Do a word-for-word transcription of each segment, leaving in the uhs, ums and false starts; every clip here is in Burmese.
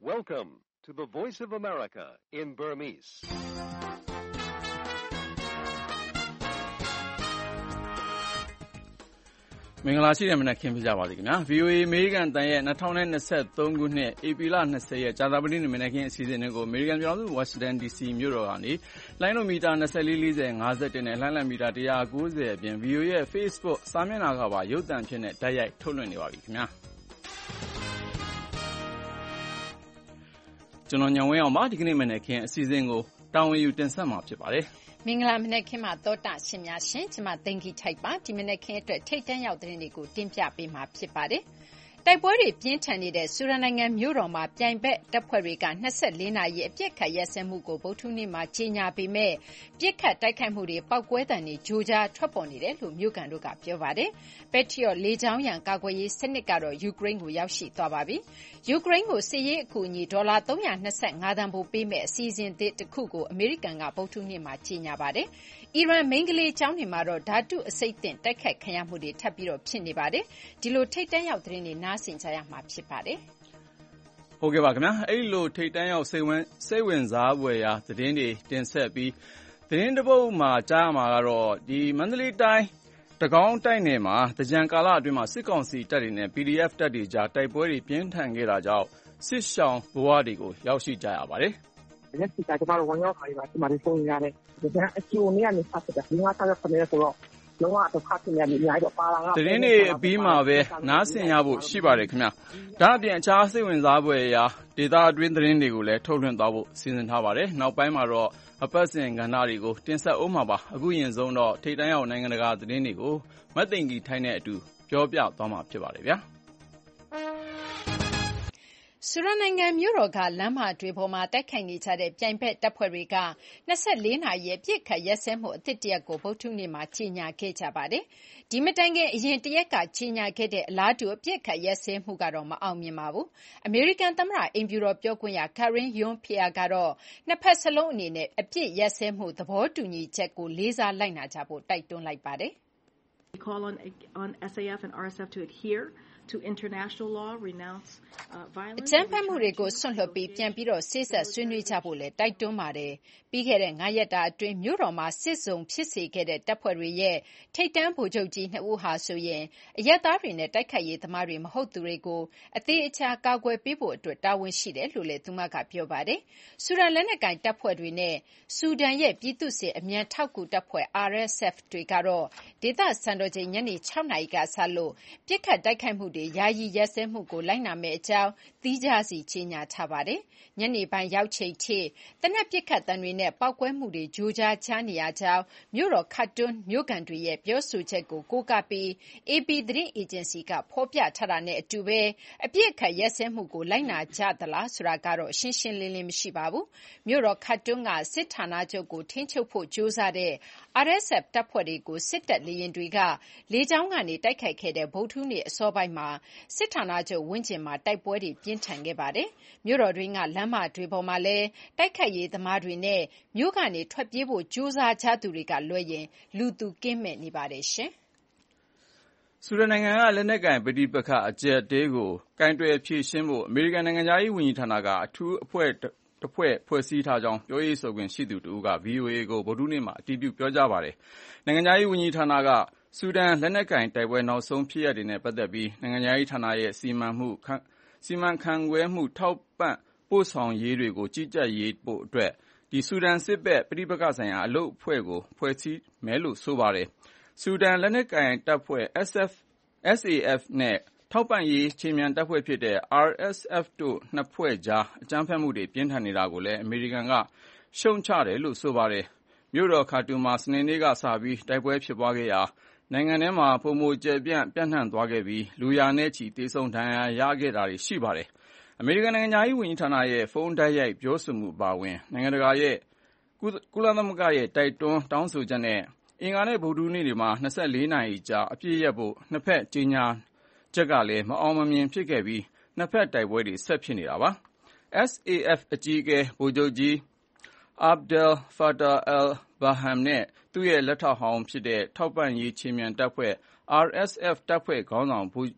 Welcome to the Voice of America in Burmese. ။မင်္ဂလာရှိတဲ့မနက်ခင်းဖြစ်ကြပါစေခင်ဗျာ ဗွီအိုအေ အမေရိကန်တန်ရဲ့၂၀၂၃ခုနှစ်ဧပြီလ၂၀ရက်ကြာသပတေးနေ့မနက်ခင်းအစီအစဉ်တွေကိုအမေရိကန်ပြည်ထောင်စုဝါရှင်တန်ဒီစီမြို့တော်ကနေလိုင်းလိုမီတာ၂၄ ၄၀ ၅၁နဲ့လှမ်းလည်မီတာ၁၉၀အပြင် ဗွီအိုအေရဲ့ Facebook စာမျက်နှာကပါရုပ်သံဖြစ်နဲ့တိုက်ရိုက်ထုတ်လွှင့်နေပါပြီခင်ဗျာကျွန်တော်ညောင်ဝင်းအောင်ပါဒီကနေ့မနက်ခင်းအစီအစဉ်ကိုတာဝန်ယူတင်ဆက်မှာဖြစ်ပါတယ်မင်္ဂလာမနက်ခင်းမှာသောတာရှင်များရှင်ကျွန်မသိင်္ဂီထိုက်ပါဒီမနက်ခင်းအတွက်ထိတ်တန့်ရောက်တဲ့သတင်းတွေကိုတင်ပြပေးမှာဖြစ်ပါတယ်တိုက်ပွဲတွေပြင်းထန်နေတဲ့ဆူဒန်နိုင်ငံမြို့တော်မှာပြိုင်ဘက်တပ်ဖွဲ့တွေက၂၄နာရီအပြစ်ခတ်ရက်စဲမှုကိုဗုဒ္ဓနေ့မှာကြေညာပေမဲ့ပြစ်ခတ်တိုက်ခိုက်မှုတွေပောက်ကွဲတံတွေဂျိုကြားထွက်ပေါ်နေတယ်လို့မြို့ကန်တို့ကပြောပါတယ်။ Patriot လေကြောင်းရန်ကာကွယ်ရေးစနစ်ကတော့ယူကရိန်းကိုရောက်ရှိသွားပါပြီ။ယူကရိန်းကိုစစ်ရေးအကူအညီဒေါ်လာ၃၂၅တန်ဖိုးပေးမဲ့အစီအစဉ်သစ်တစ်ခုကိုအမေရိကန်ကဗုဒ္ဓနေ့မှာကြေညာပါတယ်။အီရန်မိန်းကလေးကျောင်းတွေမှာတော့ဓာတုအဆိပ်သင့်တိုက်ခိုက်ခံရမှုတွေထပ်ပြီးတော့ဖြစ်နေပါတယ်။ဒီလိုထိတ်တန့်ရောက်သတင်းတွေနားဆင်ကြရမှာဖြစ်ပါတယ်။ဟုတ်ကဲ့ပါခင်ဗျာ။အဲ့လိုထိတ်တန့်ရောက်စိတ်ဝင်စိတ်ဝင်စားဖွယ်ရာသတင်းတွေတင်ဆက်ပြီးသတင်းတစ်ပုဒ်မှာကြားမှာကတော့ဒီမန္တလေးတိုင်းတကောင်းတိုက်နယ်မှာတကြံကာလအတွင်းမှာစစ်ကောင်စီတပ်တွေနဲ့ ပီဒီအက်ဖ် တပ်တွေကြားတိုက်ပွဲတွေပြင်းထန်ခဲ့တာကြောင့်စစ်ရှောင်ဘဝတွေကိုရောက်ရှိကြရပါတယ်။လက်ရှိကကျွန်တော်တို့ဝန်ရောက်ခါရီပါဒီမှာဆုံးရတယ်။ဒါကအကျိုးနဲ့အနေဆက်တဲ့ဒီမှာဆက်ရခနေဆိုတော့လုံးဝတော့ဖတ်နေရတယ်အများကြီးပါလာတာ။သတင်းတွေအပြီးမှာပဲနားဆင်ရဖို့ရှိပါတယ်ခင်ဗျာ။ဒါအပြင်အခြားစိတ်ဝင်စားဖွယ်ရာဒေတာအတွင်းသတင်းတွေကိုလည်းထုတ်လွှင့်သွားဖို့စီစဉ်ထားပါတယ်။နောက်ပိုင်းမှာတော့အပတ်စဉ်ကဏ္ဍတွေကိုတင်ဆက်အောင်မှာပါ။အခုရင်ဆုံးတော့ထိတ်တန့်ရောက်နိုင်ငံတကာသတင်းတွေကိုမတ်သိင်္ဂီထိုင်းနဲ့အတူပြောပြသွားမှာဖြစ်ပါတယ်ဗျာ။ဆူဒန်နိုင်ငံမြို့တော်ကလမ်းမတွေပေါ်မှာတိုက်ခိုက်နေကြတဲ့ပြိုင်ဘက်တပ်ဖွဲ့တွေက၂၄နာရီအပြစ်ခတ်ရက်စဲမှုအသစ်တရက်ကိုဗုဒ္ဓနေ့မှာကြေညာခဲ့ကြပါတယ်။ဒီမတိုင်ခင်အရင်တရက်ကကြေညာခဲ့တဲ့အလားတူအပြစ်ခတ်ရက်စဲမှုကတော့မအောင်မြင်ပါဘူး။အမေရိကန်သမ္မတအိမ်ဖြူတော်ပြောခွင့်ရ Karine Jean-Pierre ကတော့နှစ်ဖက်စလုံးအနေနဲ့အပြစ်ရက်စဲမှုသဘောတူညီချက်ကိုလေးစားလိုက်နာကြဖို့တိုက်တွန်းလိုက်ပါတယ်။ We call on on S A F and R S F to adhere to international law, renounce uh, violence. အကြမ်းဖက်မှုတွေကိုဆွန့်လွှတ်ပြီးပြန်ပြီးတော့စေ့စပ်ဆွေးနွေးကြဖို့လည်းတိုက်တွန်းပါတယ်။ပြီးခဲ့တဲ့ငါးရက်တာအတွင်းမြို့တော်မှာစစ်စုံဖြစ်စေခဲ့တဲ့တပ်ဖွဲ့တွေရဲ့ထိပ်တန်းဗိုလ်ချုပ်ကြီးနှစ်ဦးဟာဆိုရင်အရက်သားတွေနဲ့တိုက်ခိုက်ရေးသမားတွေမဟုတ်သူတွေကိုအသေးအချာကာကွယ်ပေးဖို့အတွက်တာဝန်ရှိတယ်လို့လည်းသူမကပြောပါတယ်။ဆူဒန်လက်နက်ကိုင်တပ်ဖွဲ့တွေနဲ့ဆူဒန်ရဲ့ပြည်သူ့စစ်အမြန်ထောက်ကူတပ်ဖွဲ့ R S F တွေကတော့ဒေသစံတော်ချိန်ညနေ၆နာရီကစလို့ပြစ်ခတ်တိုက်ခိုက်မှုတွေယာယီရက်စဲမှုကိုလိုက်နာမယ့်အကြောင်းသီးခြားစီကြေညာထားပါတယ်။ညနေပိုင်းရောက်ချိန်ထိသေနတ်ပစ်ခတ်သံတွေနဲ့ပောက်ကွဲမှုတွေကြိုးကြားချနေရကြောင်းမြို့တော်ခတ်တွန်းမြို့ကန်တွေရဲ့ပြောဆိုချက်ကိုကိုးကားပြီး A P သတင်းအေဂျင်စီကဖော်ပြထားတာနဲ့အတူပဲအပြစ်ခတ်ရက်စဲမှုကိုလိုက်နာကြသလားဆိုတာကတော့ရှင်းရှင်းလင်းလင်းမရှိပါဘူး။မြို့တော်ခတ်တွန်းကစစ်ဌာနချုပ်ကိုထိန်းချုပ်ဖို့ကြိုးစားတဲ့ R S F တပ်ဖွဲ့တွေကိုစစ်တပ်လေယာဉ်တွေကလေကြောင်းကနေတိုက်ခိုက်ခဲ့တဲ့ဗုဒ္ဓနေ့အစောပိုင်းမှာစစ်ဌာနချုပ်ဝန်းကျင်မှာတိုက်ပွဲတွေပြင်းထန်ခဲ့ပါတယ်။မြို့တော်တွင်းကလမ်းမတွေပေါ်မှာလည်းတိုက်ခိုက်ရေးသမားတွေနဲ့မြို့ကနေထွက်ပြေးဖို့ကြိုးစားကြသူတွေကလွှဲရင်လူသူကင်းမဲ့နေပါတယ်ရှင်။ဆူဒန်နိုင်ငံကလက်နက်ကိုင်ပဋိပက္ခအကျပ်တဲကိုကင်တွယ်ဖြေရှင်းဖို့အမေရိကန်နိုင်ငံသားရေးဝန်ကြီးဌာနကအထူးအဖွဲ့တစ်ဖွဲ့ဖွဲ့စည်းထားကြောင်းပြောရေးဆိုခွင့်ရှိသူတို့က V O A ကိုဗုဒ္ဓနေ့မှာအတည်ပြုပြောကြားပါတယ်။နိုင်ငံသားရေးဝန်ကြီးဌာနကဆူဒန်လက်နက်ကိုင်တိုက်ပွဲနောက်ဆုံးဖြစ်ရပ်တွေနဲ့ပတ်သက်ပြီးနိုင်ငံရေးဌာနရဲ့စီမံမှုစီမံခန့်ခွဲမှုထောက်ပံ့ပို့ဆောင်ရေးတွေကိုကြီးကြပ်ရေးဖို့အတွက်ဒီဆူဒန်စစ်ဘက်ပဋိပက္ခဆိုင်ရာအလုပ်အဖွဲ့ကိုဖွဲ့စည်းမယ်လို့ဆိုပါတယ်။ဆူဒန်လက်နက်ကိုင်တပ်ဖွဲ့ S A F နဲ့ထောက်ပံ့ရေးခြေမြန်တပ်ဖွဲ့ဖြစ်တဲ့ R S F တို့နှစ်ဖွဲ့ကြားအကြမ်းဖက်မှုတွေပြင်းထန်နေတာကိုလည်းအမေရိကန်ကရှုံချတယ်လို့ဆိုပါတယ်။မြို့တော်ခါတူမှာစနေနေ့ကစပြီးတိုက်ပွဲဖြစ်ပွားခဲ့ရာနိုင်ငံထဲမှာပုံမကျယ်ပြန့်ပြန့်နှံ့သွားခဲ့ပြီးလူရာနဲ့ချီတေဆုံးဒဏ်ရာရခဲ့တာတွေရှိပါတယ်။အမေရိကန်နိုင်ငံသားရေးဝန်ကြီးဌာနရဲ့ဖုန်းတိုက်ရိုက်ပြောဆိုမှုပါဝင်နိုင်ငံတကာရဲ့ကုလသမဂ္ဂရဲ့တိုက်တွန်းတောင်းဆိုချက်နဲ့အင်္ဂါနဲ့ဗုဒ္ဓနေ့တွေမှာ၂၄နာရီကြာအပြည့်ရက်ဖို့နှစ်ဖက်ကြေညာချက်ကလည်းမအောင်မမြင်ဖြစ်ခဲ့ပြီးနှစ်ဖက်တိုက်ပွဲတွေဆက်ဖြစ်နေတာပါ။ S A F အကြီးအကဲဗိုလ်ချုပ်ကြီး Abdel Fattah al-Burhan နဲ့သူ့ရဲ့လက်ထောက်ဟောင်းဖြစ်တဲ့ထောက်ပံ့ရေးခြေမြန်တပ်ဖွဲ့ R S F တပ်ဖွဲ့ခေါင်းဆောင်ဗိုလ်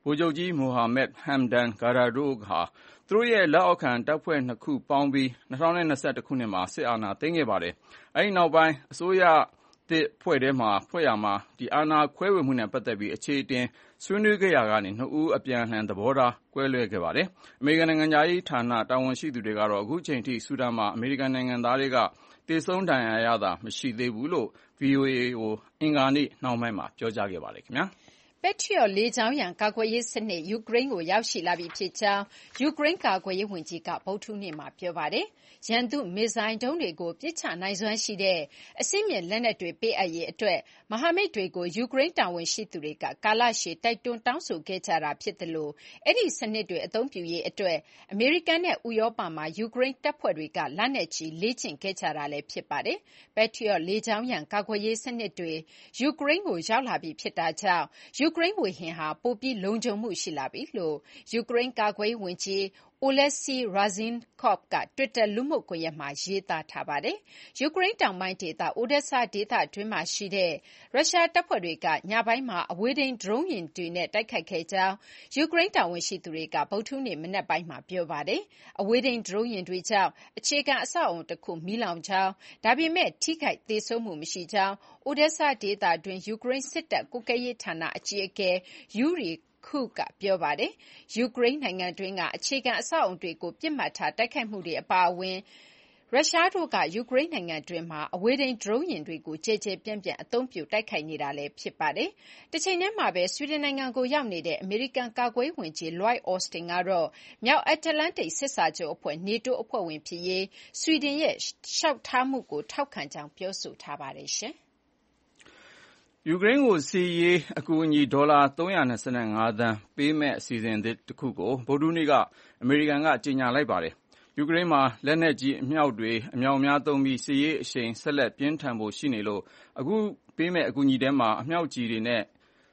ဗိုလ်ချုပ်ကြီး Mohammad Hamdan Dagalo ဟာသူတို့ရဲ့လက်အောက်ခံတပ်ဖွဲ့နှစ်ခုပေါင်းပြီး၂၀၂၁ ခုနှစ်မှာစစ်အာဏာသိမ်းခဲ့ပါတယ်။ အဲဒီနောက်ပိုင်းအစိုးရသစ်ဖွဲ့ထဲမှာဖွဲ့ရမှာအာဏာခွဲဝေမှုနဲ့ပတ်သက်ပြီးအခြေအတင်ဆွေးနွေးခဲ့ရာကနေနှစ်ဦးအပြန်အလှန်သဘောထားကွဲလွဲခဲ့ပါတယ်။ အမေရိကန်နိုင်ငံခြားရေးဌာနတာဝန်ရှိသူတွေကတော့အခုချိန်ထိဆူဒန်မှာအမေရိကန်နိုင်ငံသားတွေကသေဆုံးဒဏ်ရာရတာမရှိသေးဘူးလို့ ဗွီအိုအေကိုအင်္ဂါနေ့နှောင်းပိုင်းမှာပြောကြားခဲ့ပါတယ်။ Patriot လေကြောင်းရန်ကာကွယ်ရေးစနစ်ယူကရိန်းကိုရောက်ရှိလာပြီဖြစ်ကြောင်းယူကရိန်းကာကွယ်ရေးဝန်ကြီးကဗုဒ္ဓဟူးနေ့မှာပြောပါတယ်။ရန်သူမစ်ဇိုင်းဒုံးတွေကိုပစ်ချနိုင်စွမ်းရှိတဲ့အဆင့်မြင့်လက်နက်တွေပေးအပ်ရေးအတွက်မဟာမိတ်တွေကိုယူကရိန်းတာဝန်ရှိသူတွေကကာလရှည်တိုက်တွန်းတောင်းဆိုခဲ့ကြတာဖြစ်သလိုအဲဒီစနစ်တွေအသုံးပြုရေးအတွက်အမေရိကန်နဲ့ဥရောပမှာယူကရိန်းတပ်ဖွဲ့တွေကလနဲ့ချီလေ့ကျင့်ခဲ့ကြတာလည်းဖြစ်ပါတယ်။ Patriot လေကြောင်းရန်ကာကွယ်ရေးစနစ်တွေယူကရိန်းကိုရောက်လာပြီဖြစ်တာကြောင့်ယူကရိန်းဝေဟင်ဟာပိုပြီးလုံခြုံမှုရှိလာပြီလို့ယူကရိန်းကာကွယ်ရေးဝန်ကြီး Oleksiy Reznikov ကတွစ်တာလူမှုကွန်ရက်မှာရေးသားထားပါတယ်။ယူကရိန်းတောင်ပိုင်းဒေသ Odesa ဒေသတွင်းမှာရှိတဲ့ရုရှားတပ်ဖွဲ့တွေကညပိုင်းမှာအဝေးထိန်းဒရုန်းယာဉ်တွေနဲ့တိုက်ခိုက်ခဲ့ကြောင်းယူကရိန်းတာဝန်ရှိသူတွေကဗုဒ္ဓဟူးနေ့မနက်ပိုင်းမှာပြောပါတယ်။အဝေးထိန်းဒရုန်းယာဉ်တွေကြောင့်အခြေခံအဆောက်အအုံတခုမီးလောင်ကြောင်းဒါပေမဲ့ထိခိုက်သေဆုံးမှုမရှိကြောင်း Odesa ဒေသတွင်းယူကရိန်းစစ်တပ်ကွပ်ကဲရေးဌာနအကြီးအကဲ Yuri Ku ကပြောပါတယ်။ယူကရိန်းနိုင်ငံတွင်းကအခြေခံအဆောက်အအုံတွေကိုပစ်မှတ်ထားတိုက်ခိုက်မှုတွေအပါအဝင်ရုရှားတို့ကယူကရိန်းနိုင်ငံတွင်းမှာအဝေးထိန်းဒရုန်းယာဉ်တွေကိုကျယ်ကျယ်ပြန့်ပြန့်အသုံးပြုတိုက်ခိုက်နေတာလည်းဖြစ်ပါတယ်။တချိန်တည်းမှာပဲဆွီဒင်နိုင်ငံကိုရောက်နေတဲ့အမေရိကန်ကာကွယ်ရေးဝန်ကြီး Lloyd Austin ကတော့မြောက်အတ္တလန္တိတ်စစ်စာချုပ်အဖွဲ့ NATO အဖွဲ့ဝင်ဖြစ်ရေးဆွီဒင်ရဲ့လျှောက်ထားမှုကိုထောက်ခံကြောင်းပြောဆိုထားပါတယ်။ယူကရိန်းကိုစစ်ရေးအကူအညီဒေါ်လာသုံးရာ၂၅သန်းပေးမယ့်အစီအစဉ်သစ်တခုကိုဗုဒ္ဓဟူးနေ့ကအမေရိကန်ကကြေညာလိုက်ပါတယ်။ယူကရိန်းမှာလက်နက်ကြီးအမြောက်တွေအမြောက်အများသုံးပြီးစစ်ရေးအရှိန်ဆက်လက်ပြင်းထန်ဖို့ရှိနေလို့အခုပေးမယ့်အကူအညီထဲမှာအမြောက်ကျည်တွေနဲ့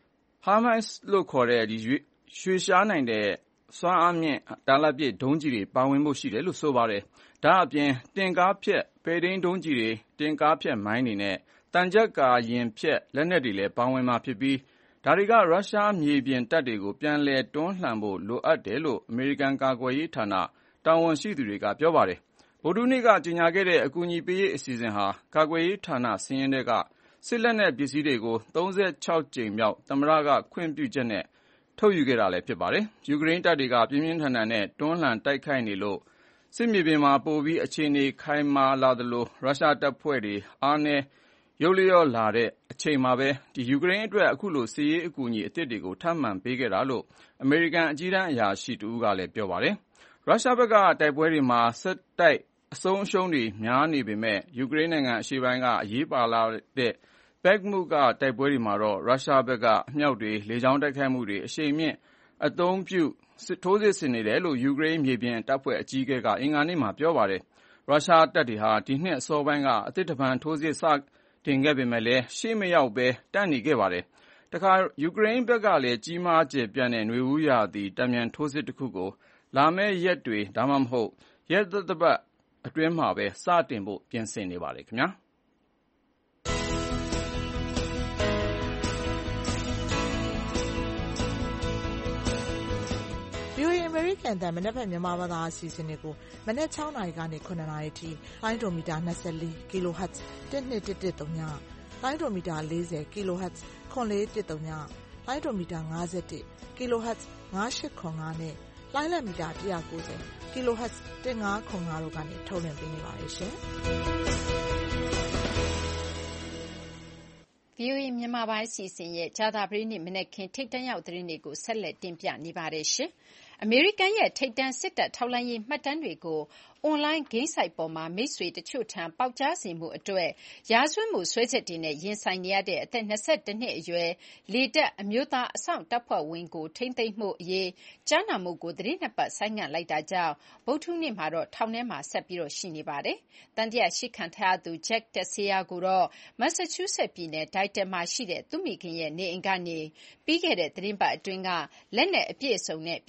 HIMARS လို့ခေါ်တဲ့ရွေ့လျားနိုင်တဲ့စွမ်းအားမြင့်တာလတ်ပစ်ဒုံးကျည်တွေပါဝင်ဖို့ရှိတယ်လို့ဆိုပါတယ်။ဒါ့အပြင်တင့်ကားဖျက်ပဲ့ထိန်းဒုံးကျည်တွေတင့်ကားဖျက်မိုင်းတွေနဲ့သံချပ်ကာယာဉ်ဖျက်လက်နက်တွေလည်းပါဝင်မှာဖြစ်ပြီးဒါတွေကရုရှားမြေပြင်တပ်တွေကိုပြန်လည်တွန်းလှန်ဖို့လိုအပ်တယ်လို့အမေရိကန်ကာကွယ်ရေးဌာနတာဝန်ရှိသူတွေကပြောပါတယ်။ဗုဒ္ဓဟူးနေ့ကကြေညာခဲ့တဲ့အကူအညီပေးရေးအစီအစဉ်ဟာကာကွယ်ရေးဌာနစာရင်းထဲကစစ်လက်နက်ပစ္စည်းတွေကိုသုံးဆယ့်ခြောက်ကြိမ်မြောက်သမ္မတကခွင့်ပြုချက်နဲ့ထုတ်ယူခဲ့တာလည်းဖြစ်ပါတယ်။ယူကရိန်းတပ်တွေကပြင်းပြင်းထန်ထန်နဲ့တွန်းလှန်တိုက်ခိုက်နေလို့စစ်မြေပြင်မှာပိုပြီးအခြေအနေခိုင်မာလာသလိုရုရှားတပ်ဖွဲ့တွေအားနည်းယုတ်လျော့လာတဲ့အချိန်မှာပဲယူကရိန်းအတွက်အခုလိုစစ်ရေးအကူအညီအသစ်တွေကိုထပ်မံပေးခဲ့တာလို့အမေရိကန်အကြီးတန်းအရာရှိတဦးကလည်းပြောပါတယ်။ရုရှားဘက်ကတိုက်ပွဲတွေမှာဆက်တိုက်အဆုံးအရှုံးတွေများနေပေမဲ့ယူကရိန်းနိုင်ငံအရှေ့ပိုင်းကအရေးပါလာတဲ့ Bakhmut ကတိုက်ပွဲတွေမှာတော့ရုရှားဘက်ကအမြောက်တွေလေကြောင်းတိုက်ခိုက်မှုတွေအရှိန်မြင့်အသုံးပြုထိုးစစ်ဆင်နေတယ်လို့ယူကရိန်းမြေပြင်တပ်ဖွဲ့အကြီးအကဲကအင်္ဂါနေ့မှာပြောပါတယ်။ရုရှားတပ်တွေဟာဒီနှစ်အစောပိုင်းကအသစ်တဖန်ထိုးစစ်စတင်ခဲ့ပေမဲ့ရှေ့မရောက်ဘဲတန့်နေခဲ့ပါတယ်။တခါယူကရိန်းဘက်ကလည်းကြီးမားကျယ်ပြန့်တဲ့နွေဦးရာသီတန်ပြန်ထိုးစစ်တခုကိုလာမယ့်ရက်တွေဒါမှမဟုတ်ရက်သတ္တပတ်အတွင်းမှာပဲစတင်ဖို့ပြင်ဆင်နေပါတယ်ခင်ဗျာ။ VOA အမေရိကန်တန်မနက်ဖြန်မြန်မာဘာသာအစီအစဉ်တွေကိုမနက်၆နာရီကနေ၇နာရီထိလိုင်းဒိုမီတာ၂၄ kHz ၁၂၁၁၃ညလိုင်းဒိုမီတာ၄၀ kHz ခွန်လေးတစ်သုံးညလိုင်းဒိုမီတာ၅၁ kHz ၅၈ခွန်၅နဲ့လိုင်းလက်မီတာ၁၉၀ kHz ၁၅ခွန်၅တို့ကနေထုတ်လွှင့်ပေးနေပါတယ်ရှင်။ VOA မြန်မာပိုင်းအစီအစဉ်ရဲ့ကြာသပတေးနေ့မနက်ခင်းထိပ်တန်းရောက်သတင်းတွေကိုဆက်လက်တင်ပြနေပါတယ်ရှင်။အမေရိကန်ရဲ့ထိပ်တန်းစစ်တပ်ထောက်လှမ်းရေးမှတ်တမ်းတွေကိုအွန်လိုင်းဂိမ်းဆိုက်ပေါ်မှာမိတ်ဆွေတချို့ထံပေါက်ကြားစေမှုအတွက်ရာဇဝတ်မှုစွဲချက်တွေနဲ့ရင်ဆိုင်နေရတဲ့အသက်၂၁နှစ်အရွယ်လေတပ်အမျိုးသားအစောင့်တပ်ဖွဲ့ဝင်ကိုထိန်းသိမ်းမှုအရေးကြားနာမှုကိုသီတင်းနှစ်ပတ်ဆိုင်းငံ့လိုက်တာကြောင့်ဗုဒ္ဓဟူးနေ့မှာတော့ထောင်ထဲမှာဆက်ပြီးရှိနေပါတယ်။သံသယရှိခံထားရသူ Jack Teixeira ကိုတော့မက်ဆာချူးဆက်ပြည်နယ် Dayton မှာရှိတဲ့သူ့မိခင်ရဲ့နေအိမ်ကနေပြီးခဲ့တဲ့သီတင်းပတ်အတွင်းကလက်နက်အပြည့်အစုံနဲ့ပြည်ထောင်စု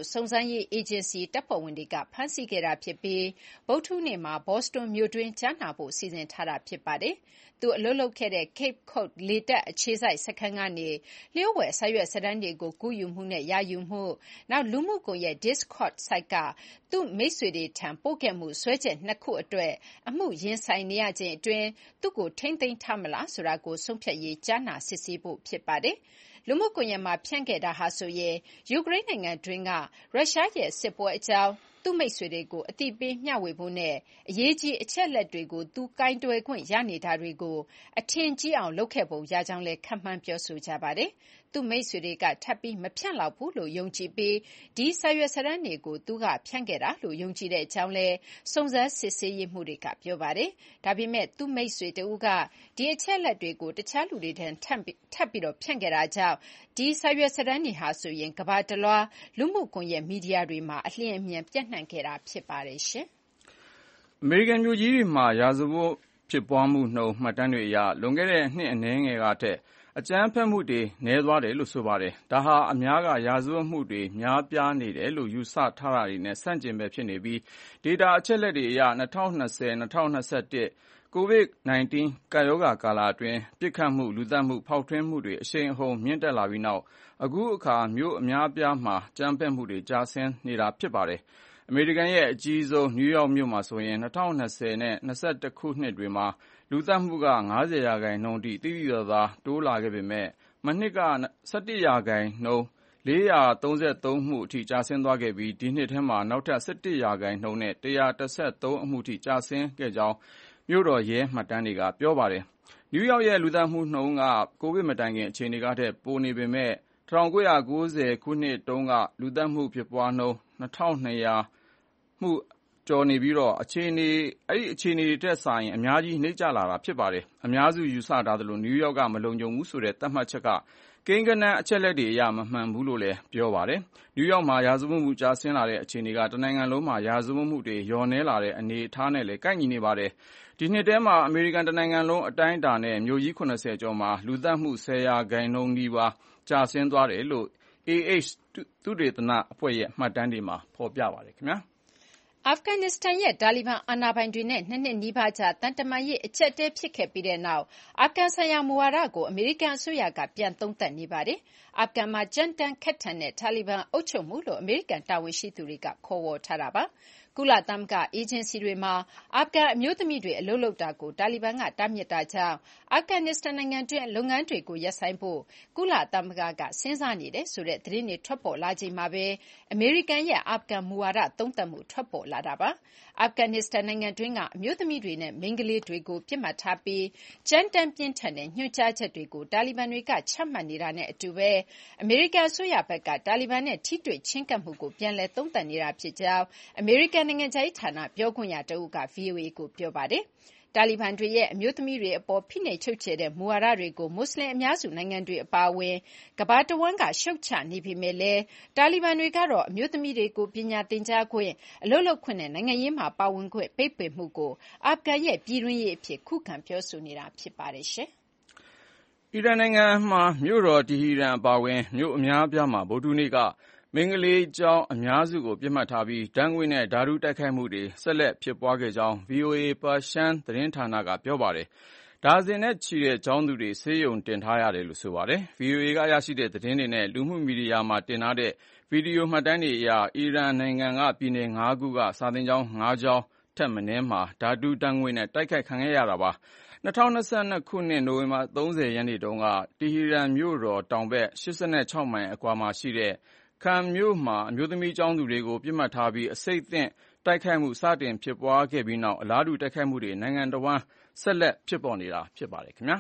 လို့စုံစမ်းရေးအေဂျင်စီတပ်ဖွဲ့ဝင်တွေကဖမ်းဆီးခဲ့တာဖြစ်ပြီးဗုဒ္ဓဟူးနေ့မှာဘော့စတွန်မြို့တွင်းကြားနာဖို့စီစဉ်ထားတာဖြစ်ပါတယ်။သူအလုပ်လုပ်ခဲ့တဲ့ Cape Cod လေတပ်အခြေစိုက်စခန်းကနေလျှို့ဝှက်စာရွက်စာတမ်းတွေကိုကူးယူမှုနဲ့ရယူမှုနောက်လူမှုကွန်ရက် Discord ဆိုက်ကသူ့မိတ်ဆွေတွေထံပို့ခဲ့မှုစွဲချက်နှစ်ခုအတွက်အမှုရင်ဆိုင်နေရခြင်းအတွင်းသူ့ကိုထိမ့်သိမ်းထားမလားဆိုတာကိုဆုံးဖြတ်ရေးကြားနာစစ်ဆေးဖို့ဖြစ်ပါတယ်။လူမှုကွန်ရက်မှာဖြန့်ခဲ့တာဟာဆိုရင်ယူကရိန်းနိုင်ငံတွင်းကရုရှားရဲ့စစ်ပွဲအကြောင်းသူ့မိတ်ဆွေတွေကိုအသိပေးမျှဝေဖို့နဲ့အရေးကြီးအချက်လက်တွေကိုသူကင်တွယ်ခွင့်ရနေတာတွေကိုအထင်ကြီးအောင်လုပ်ခဲ့ပုံရကြောင်းလည်းခန့်မှန်းပြောဆိုကြပါတယ်။သူ့မိတ်ဆွေတွေကထပ်ပြီးမဖြန့်လောက်ဘူးလို့ယုံကြည်ပြီးဒီစာရွက်စာတမ်းတွေကိုသူကဖြန့်ခဲ့တာလို့ယုံကြည်တဲ့အကြောင်းလည်းစုံစမ်းစစ်ဆေးရေးမှုတွေကပြောပါတယ်။ဒါပေမဲ့သူ့မိတ်ဆွေတဦးကဒီအချက်လက်တွေကိုတခြားလူတွေထံထပ်ထပ်ပြီးတော့ဖြန့်ခဲ့တာကြောင့်ဒီစာရွက်စာတမ်းတွေဟာဆိုရင်ကမ္ဘာတလွှားလူမှုကွန်ရက်မီဒီယာတွေမှာအလျင်အမြန်ပြန့်နှံ့ခဲ့တာဖြစ်ပါတယ်ရှင်။အမေရိကန်မြို့ကြီးတွေမှာရာဇဝတ်ဖြစ်ပွားမှုနှုန်းမှတ်တမ်းတွေအရလွန်ခဲ့တဲ့နှစ်အနည်းငယ်ကထက်အကြမ်းဖက်မှုတွေနည်းသွားတယ်လို့ဆိုပါတယ်။ဒါဟာအများကရာဇဝတ်မှုတွေများပြားနေတယ်လို့ယူဆထားတာတွေနဲ့ဆန့်ကျင်ဘက်ဖြစ်နေပြီးဒေတာအချက်လက်တွေအရ၂၀၂၀-၂၀၂၁ ကိုဗစ် ၁၉ ကပ်ရောဂါကာလအတွင်းပစ်ခတ်မှုလူသတ်မှုဖောက်ထွင်းမှုတွေအရှိန်အဟုန်မြင့်တက်လာပြီးနောက်အခုအခါမြို့အများအပြားမှာအကြမ်းဖက်မှုတွေကျဆင်းနေတာဖြစ်ပါတယ်။အမေရိကန်ရဲ့အကြီးဆုံးနယူးယောက်မြို့မှာဆိုရင်၂၀၂၀နဲ့၂၁ခုနှစ်တွေမှာလူသတ်မှုက၅၀ရာခိုင်နှုန်းအထိသိသိသာသာတိုးလာခဲ့ပေမဲ့မနှစ်က၁၁ရာခိုင်နှုန်းလေးရာသုံးဆယ်သုံးမှုအထိကျဆင်းသွားခဲ့ပြီးဒီနှစ်ထဲမှာနောက်ထပ်၁၁ရာခိုင်နှုန်းနဲ့၁၁၃အမှုအထိကျဆင်းခဲ့ကြောင်းမြို့တော်ရဲမှတ်တမ်းတွေကပြောပါတယ်။နယူးယောက်ရဲ့လူသတ်မှုနှုန်းကကိုဗစ်မတိုင်ခင်အခြေအနေကထက်ပိုနေပေမဲ့၁၉၉၀ခုနှစ်တုန်းကလူသတ်မှုဖြစ်ပွားနှုန်း၂၂၀၀မှုကျော်နေပြီးအခြေအနေအဲဒီအခြေအနေတွေထက်စာရင်အများကြီးနှိမ့်ကျလာတာဖြစ်ပါတယ်။အများစုယူဆထားသလိုနယူးယောက်ကမလုံခြုံဘူးဆိုတဲ့သတ်မှတ်ချက်ကကိန်းဂဏန်းအချက်လက်တွေအရမမှန်ဘူးလို့လည်းပြောပါတယ်။နယူးယောက်မှာရာဇဝတ်မှုကျဆင်းလာတဲ့အခြေအနေကတနိုင်ငံလုံးမှာရာဇဝတ်မှုတွေလျော့နည်းလာတဲ့အနေအထားနဲ့လည်းကိုက်ညီနေပါတယ်။ဒီနှစ်ထဲမှာအမေရိကန်တနိုင်ငံလုံးအတိုင်းအတာနဲ့မြို့ကြီး၇၀ကျော်မှာလူသတ်မှု၁၀ရာခိုင်နှုန်းနီးပါးကျဆင်းသွားတယ်လို့ အေအေ့ချ် သုတေသနအဖွဲ့ရဲ့မှတ်တမ်းတွေမှာဖော်ပြပါတယ်ခင်ဗျာ။အာဖဂန်နစ္စတန်ရဲ့တာလီဘန်အာဏာပိုင်တွေနဲ့နှစ်နှစ်နီးပါးကြာသံတမန်ရေးအကျပ်အတည်းဖြစ်ခဲ့ပြီးတဲ့နောက်အာဖဂန်ဆိုင်ရာမူဝါဒကိုအမေရိကန်အစိုးရကပြန်သုံးသပ်နေပါတယ်။အာဖဂန်မှာကြမ်းတမ်းခက်ထန်တဲ့တာလီဘန်အုပ်ချုပ်မှုလို့အမေရိကန်တာဝန်ရှိသူတွေကခေါ်ဝေါ်ထားတာပါ။ကုလသမဂ္ဂအေဂျင်စီတွေမှာအာဖဂန်အမျိုးသမီးတွေအလုပ်လုပ်တာကိုတာလီဘန်ကတားမြစ်တာကြောင့်အာဖဂန်နစ္စတန်နိုင်ငံတွင်းလုပ်ငန်းတွေကိုရပ်ဆိုင်းဖို့ကုလသမဂ္ဂကစဉ်းစားနေတယ်ဆိုတဲ့သတင်းတွေထွက်ပေါ်လာချိန်မှာပဲအမေရိကန်ရဲ့အာဖဂန်မူဝါဒသုံးသပ်မှုထွက်ပေါ်လာတာပါ။အာဖဂန်နစ္စတန်နိုင်ငံတွင်းကအမျိုးသမီးတွေနဲ့မိန်းကလေးတွေကိုပြစ်မှတ်ထားပြီးကြမ်းတမ်းပြင်းထန်တဲ့ညွှန်ကြားချက်တွေကိုတာလီဘန်တွေကချမှတ်နေတာနဲ့အတူပဲအမေရိကန်အစိုးရဘက်ကတာလီဘန်နဲ့ထိတွေ့ချဉ်းကပ်မှုကိုပြန်လည်သုံးသပ်နေတာဖြစ်ကြောင်းအမေရိကန်နိုင်ငံခြားရေးဌာနပြောခွင့်ရတဦးက ဗွီအိုအေကိုပြောပါတယ်။တာလီဘန်တွေရဲ့အမျိုးသမီးတွေအပေါ်ဖိနှိပ်ချုပ်ချယ်တဲ့မူဝါဒတွေကိုမွတ်စလင်အများစုနိုင်ငံတွေအပါအဝင်ကမ္ဘာတဝန်းကရှုတ်ချနေပေမဲ့လည်းတာလီဘန်တွေကတော့အမျိုးသမီးတွေကိုပညာသင်ကြားခွင့်အလုပ်လုပ်ခွင့်နဲ့နိုင်ငံရေးမှာပါဝင်ခွင့်ပိတ်ပင်မှုကိုအာဖဂန်ရဲ့ပြည်တွင်းရေးအဖြစ်ခုခံပြောဆိုနေတာဖြစ်ပါတယ်ရှင်။အီရန်နိုင်ငံမှာမြို့တော်တီဟီရန်အပါအဝင်မြို့အများအပြားမှာဗုဒ္ဓဟူးနေ့ကမိန်းကလေးကျောင်းအများစုကိုပစ်မှတ်ထားပြီးဓာတ်ငွေ့နဲ့ဓာတုတိုက်ခိုက်မှုတွေဆက်လက်ဖြစ်ပွားခဲ့ကြောင်း ဗွီအိုအေ ပါရှန်သတင်းဌာနကပြောပါတယ်။ဒါဇင်နဲ့ချီတဲ့ကျောင်းသူတွေဆေးရုံတင်ထားရတယ်လို့ဆိုပါတယ်။ ဗွီအိုအေကရရှိတဲ့သတင်းတွေနဲ့လူမှုမီဒီယာမှာတင်ထားတဲ့ဗီဒီယိုမှတ်တမ်းတွေအရအီရန်နိုင်ငံကပြည်နယ်ငါးခုကစာသင်ကျောင်းငါးကျောင်းထက်မနည်းမှာဓာတုဓာတ်ငွေ့နဲ့တိုက်ခိုက်ခံခဲ့ရတာပါ။၂၀၂၂ခုနှစ်နိုဝင်ဘာ၃၀ရက်နေ့တုန်းကတီဟီရန်မြို့တော်တောင်ဘက်၈၆မိုင်အကွာမှာရှိတဲ့Qam မြို့မှာအမျိုးသမီးကျောင်းသူတွေကိုပစ်မှတ်ထားပြီးအဆိပ်သင့်တိုက်ခိုက်မှုစတင်ဖြစ်ပွားခဲ့ပြီးနောက်အလားတူတိုက်ခိုက်မှုတွေနိုင်ငံတဝန်းဆက်လက်ဖြစ်ပေါ်နေတာဖြစ်ပါတယ်ခင်ဗျာ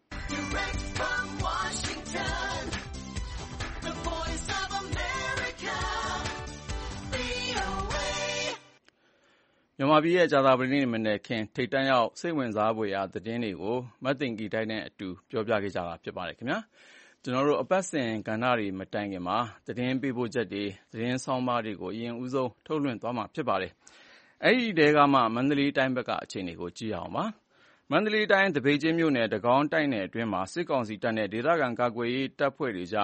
မြန်မာပြည်ရဲ့ကြာသပတေးနေ့မနက်ခင်းထိပ်တန်းရောက်စိတ်ဝင်စားဖွယ်ရာသတင်းတွေကိုမသိင်္ဂီတိုင်းနဲ့အတူပြောပြခဲ့ကြတာဖြစ်ပါတယ်ခင်ဗျာကျွန်တော်တို့အပတ်စဉ်ကဏ္ဍတွေမတိုင်ခင်မှာသတင်းပေးပို့ချက်တွေသတင်းဆောင်ပါတွေကိုအရင်ဦးဆုံးထုတ်လွှင့်သွားမှာဖြစ်ပါတယ်။အဲဒီတဲကမှမန္တလေးတိုင်းဘက်ကအခြေအနေကိုကြည့်အောင်ပါ။မန္တလေးတိုင်းတပိတ်ချင်းမြို့နယ်တကောင်းတိုက်နယ်အတွင်းမှာစစ်ကောင်စီတပ်နဲ့ဒေသခံကာကွယ်ရေးတပ်ဖွဲ့တွေကြားသ